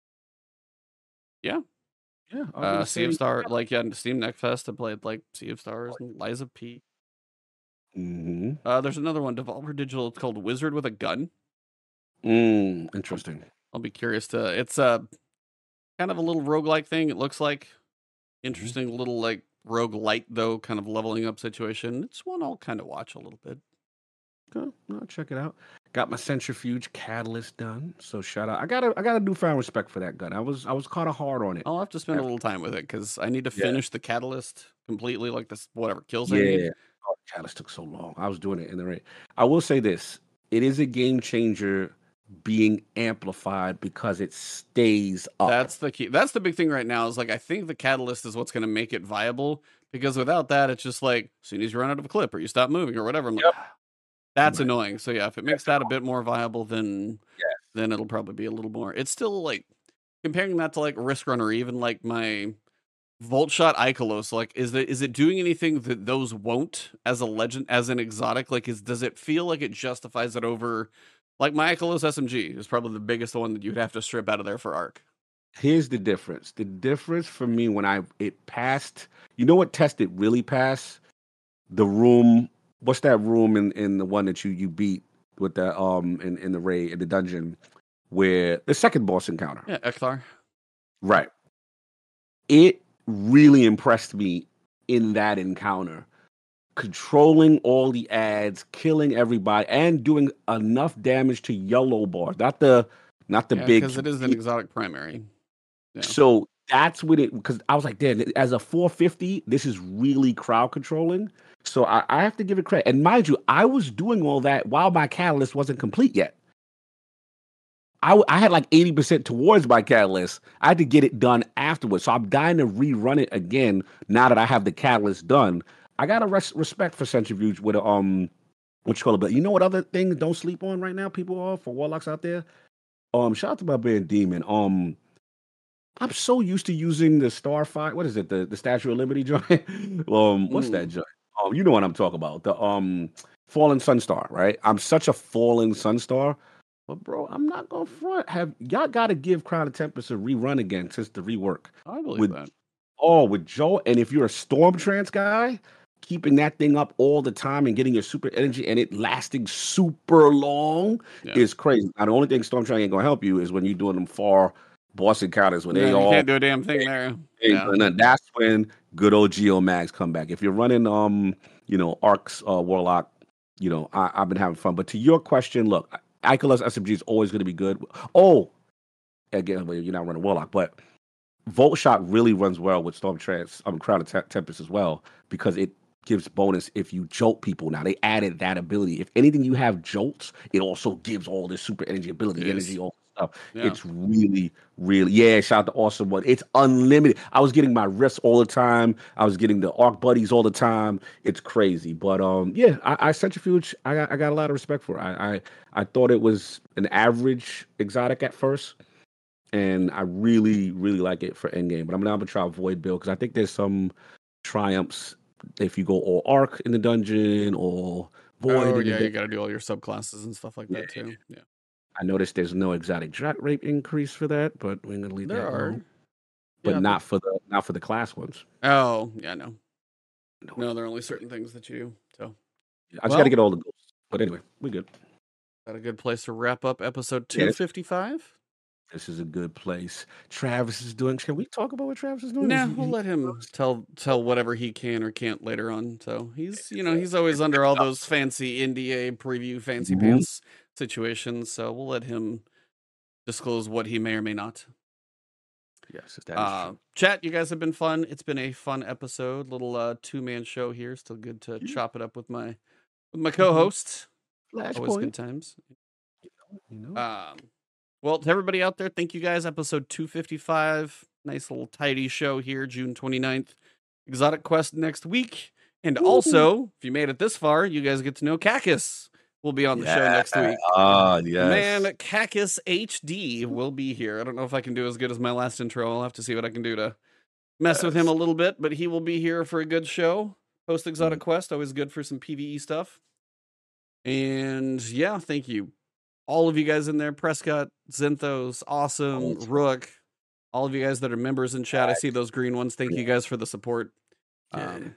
yeah. Yeah, I was Uh, gonna Sea of say Star, like, yeah, Steam Next Fest, I played, like, Sea of Stars and Lies of P. mhm. Uh, there's another one, Devolver Digital, it's called Wizard with a Gun. Mm, I'll, interesting. I'll be curious to, it's a kind of a little roguelike thing, it looks like. Mhm. Interesting little, like, roguelite, though, kind of leveling up situation. It's one I'll kind of watch a little bit. Okay, I'll check it out. Got my centrifuge catalyst done, so shout out. I got a I got a newfound respect for that gun. I was I was kind of hard on it. I'll have to spend a At, little time with it because I need to yeah, finish the catalyst completely, like this whatever kills I yeah. need. Oh, the catalyst took so long. I was doing it in the rain. I will say this: it is a game changer being amplified because it stays up. That's the key. That's the big thing right now. Is like I think the catalyst is what's going to make it viable because without that, it's just like as soon as you run out of a clip or you stop moving or whatever, I'm like, Yep. ah, that's Right. annoying. So yeah, if it makes That's that a bit more viable, then yes. then it'll probably be a little more. It's still like comparing that to like Risk Runner, or even like my Volt Shot Ikelos. Like, is it is it doing anything that those won't as a legend, as an exotic? Like, is does it feel like it justifies it over? Like my Ikelos S M G is probably the biggest one that you'd have to strip out of there for Arc. Here's the difference. The difference for me when I it passed, you know what test it really passed? The room, what's that room in in the one that you you beat with the um in in the raid in the dungeon where the second boss encounter. Yeah, Ekthar. Right. It really impressed me in that encounter. Controlling all the ads, killing everybody, and doing enough damage to yellow bar, not the not the Yeah, big. because it is an exotic primary. Yeah. So that's what it because I was like, damn, as a four fifty, this is really crowd controlling. So I, I have to give it credit. And mind you, I was doing all that while my catalyst wasn't complete yet. I, w- I had like eighty percent towards my catalyst. I had to get it done afterwards. So I'm dying to rerun it again now that I have the catalyst done. I got a res- respect for Centrifuge with a, um, what you call it. But you know what other thing don't sleep on right now, people are for warlocks out there? Um, shout out to my band Demon. Um, I'm so used to using the Starfire. What is it? The the Statue of Liberty joint. um, what's that Mm. joint? Um, you know what I'm talking about. The um Fallen Sunstar, right? I'm such a Fallen Sunstar. But bro, I'm not gonna front. Have y'all gotta give Crown of Tempest a rerun again since the rework I believe with that. oh with Joe. And if you're a Storm Trance guy, keeping that thing up all the time and getting your super energy and it lasting super long Yeah. is crazy. Now the only thing Storm Trance ain't gonna help you is when you're doing them far boss encounters when they Yeah, you all can't do a damn thing there. and Yeah. then that's when good old Geomags come back. If you're running, um, you know, Arcs uh, Warlock, you know, I, I've been having fun. But to your question, look, Ikelos S M G is always going to be good. Oh, again, well, you're not running Warlock, but Volt Shot really runs well with Storm Trance, um, Crown of Te- Tempest as well because it gives bonus if you jolt people. Now they added that ability. If anything, you have jolts, it also gives all this super energy ability, Jeez. energy, all this stuff. Yeah. It's really, really, yeah. Shout out to Awesome One. It's unlimited. I was getting my rifts all the time. I was getting the Arc Buddies all the time. It's crazy, but um, yeah, I, I Centrifuge. I got, I got a lot of respect for it. I, I, I thought it was an average exotic at first and I really, really like it for endgame. But I'm now gonna try Void Build because I think there's some triumphs if you go all Arc in the dungeon or Void Oh in the yeah, dungeon. you got to do all your subclasses and stuff like Yeah, that too. Yeah. I noticed there's no exotic drat rate increase for that, but we're gonna leave There that are. alone. But Yeah, but not for the not for the class ones. oh yeah, no, No, no, there are only certain things that you do. So I just got to well, get all the ghosts. But anyway, we good. got a good place to wrap up episode Yeah, two this, fifty five. this is a good place. Travis is doing. Can we talk about what Travis is doing? Is Nah, he, we'll he let him tell tell whatever he can or can't later on. So he's you know he's always under all those fancy N D A preview fancy Mhm. pants situations. So we'll let him disclose what he may or may not. Yes, that is Uh, true. chat, you guys have been fun. It's been a fun episode. Little uh, two man show here. Still good to Yeah. chop it up with my with my Mhm. co-host. Always good Flashpoint. times. You know. Um, well, to everybody out there, thank you guys. Episode two fifty-five. Nice little tidy show here, June twenty-ninth. Exotic Quest next week. And Woo. also, if you made it this far, you guys get to know Cacus. will be on the show Yeah. next week. Ah, My man, yes. Cacus H D will be here. I don't know if I can do as good as my last intro. I'll have to see what I can do to mess with him a Yes. little bit, but he will be here for a good show. Post Exotic Mhm. Quest, always good for some PvE stuff. And yeah, thank you. All of you guys in there, Prescott, Zenthos, Awesome, Awesome. Rook, all of you guys that are members in chat. I see Facts. those green ones. Thank you Yeah. guys for the support. Yeah. Um,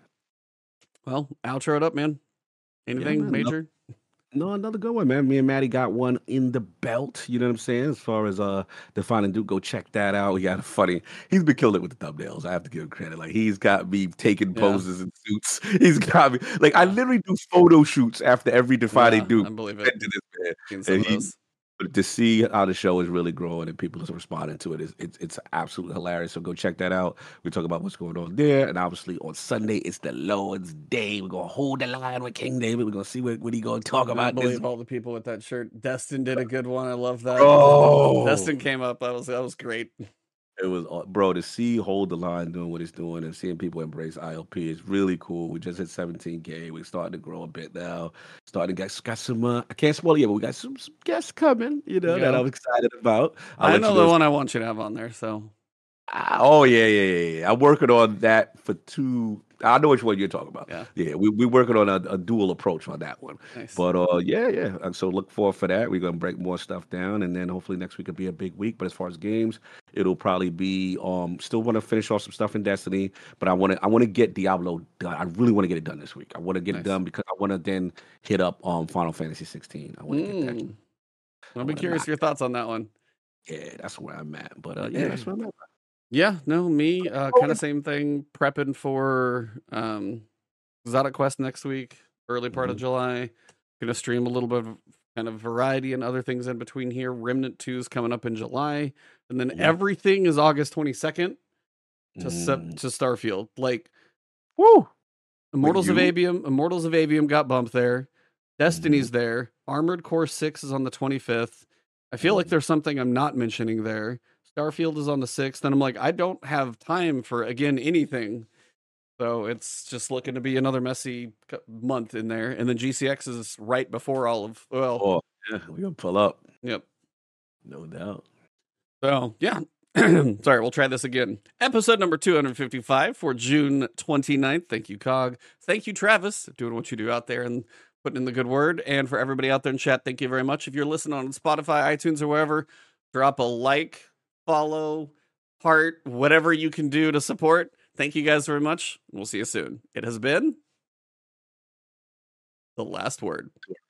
well, outro it up, man. Yeah, Anything man. No, major? no, another good one, man. Me and Maddie got one in the belt. You know what I'm saying? As far as uh Defining Duke, go check that out. He got a funny. He's been killing it with the thumbnails. I have to give him credit. Like he's got me taking Yeah. poses in suits. He's got me like I Yeah. literally do photo shoots after every Defining Yeah, Duke. I believe it. Sent to this man. Seen some And of he, those. but to see how the show is really growing and people are responding to it is it's it's absolutely hilarious. So go check that out. We talk about what's going on there, and obviously on Sunday it's the Lord's Day. We're gonna hold the line with King David. We're gonna see what, what he gonna talk I about this. believe all the people with that shirt. Destin did a good one. I love that. Bro, Destin came up. That was that was great. it was aw- bro to see hold the line doing what it's doing and seeing people embrace I L P is really cool. We just hit seventeen K. We're starting to grow a bit now. Starting to get got some. Uh, I can't spoil it yet, but we got some, some guests coming. You know that Yeah. I'm excited about. I'll I let know you the know. one I want you to have on there. So Ah, oh yeah, yeah, yeah, yeah. I'm working on that for two. I know which one you're talking about. yeah, Yeah, we we working on a, a dual approach on that one. nice. But uh, yeah, yeah. And so look forward for that. We're gonna break more stuff down, and then hopefully next week will be a big week. But as far as games, it'll probably be um. Still want to finish off some stuff in Destiny, but I want to I want to get Diablo done. I really want to get it done this week. I want to get Nice. it done because I want to then hit up um Final Fantasy sixteen. I want to get that. Mm. I'll be wanna curious knock your thoughts on that one. Yeah, that's where I'm at. But uh, yeah, that's where I'm at. Yeah, no, me, uh, Oh, kind of same thing. Prepping for um, Exotic Quest next week, early part of Mhm. July. Gonna stream a little bit of kind of variety and other things in between here. Remnant two is coming up in July, and then Mhm. everything is August twenty-second to sep- Mm. to Starfield. Like Woo! Immortals of you? Avium, Immortals of Avium got bumped there. Destiny's Mhm. there. Armored Core six is on the twenty-fifth. I feel like Mhm. there's something I'm not mentioning there. Starfield is on the sixth, and I'm like, I don't have time for again anything. So it's just looking to be another messy c- month in there. And then G C X is right before all of well, Oh, yeah, we gonna pull up, yep. no doubt. So yeah. Sorry, we'll try this again. Episode number two hundred fifty-five for June twenty-ninth. Thank you, Cog. Thank you, Travis, doing what you do out there and putting in the good word. And for everybody out there in chat, thank you very much. If you're listening on Spotify, iTunes, or wherever, drop a like, follow, heart, whatever you can do to support. Thank you guys very much. We'll see you soon. It has been The Last Word.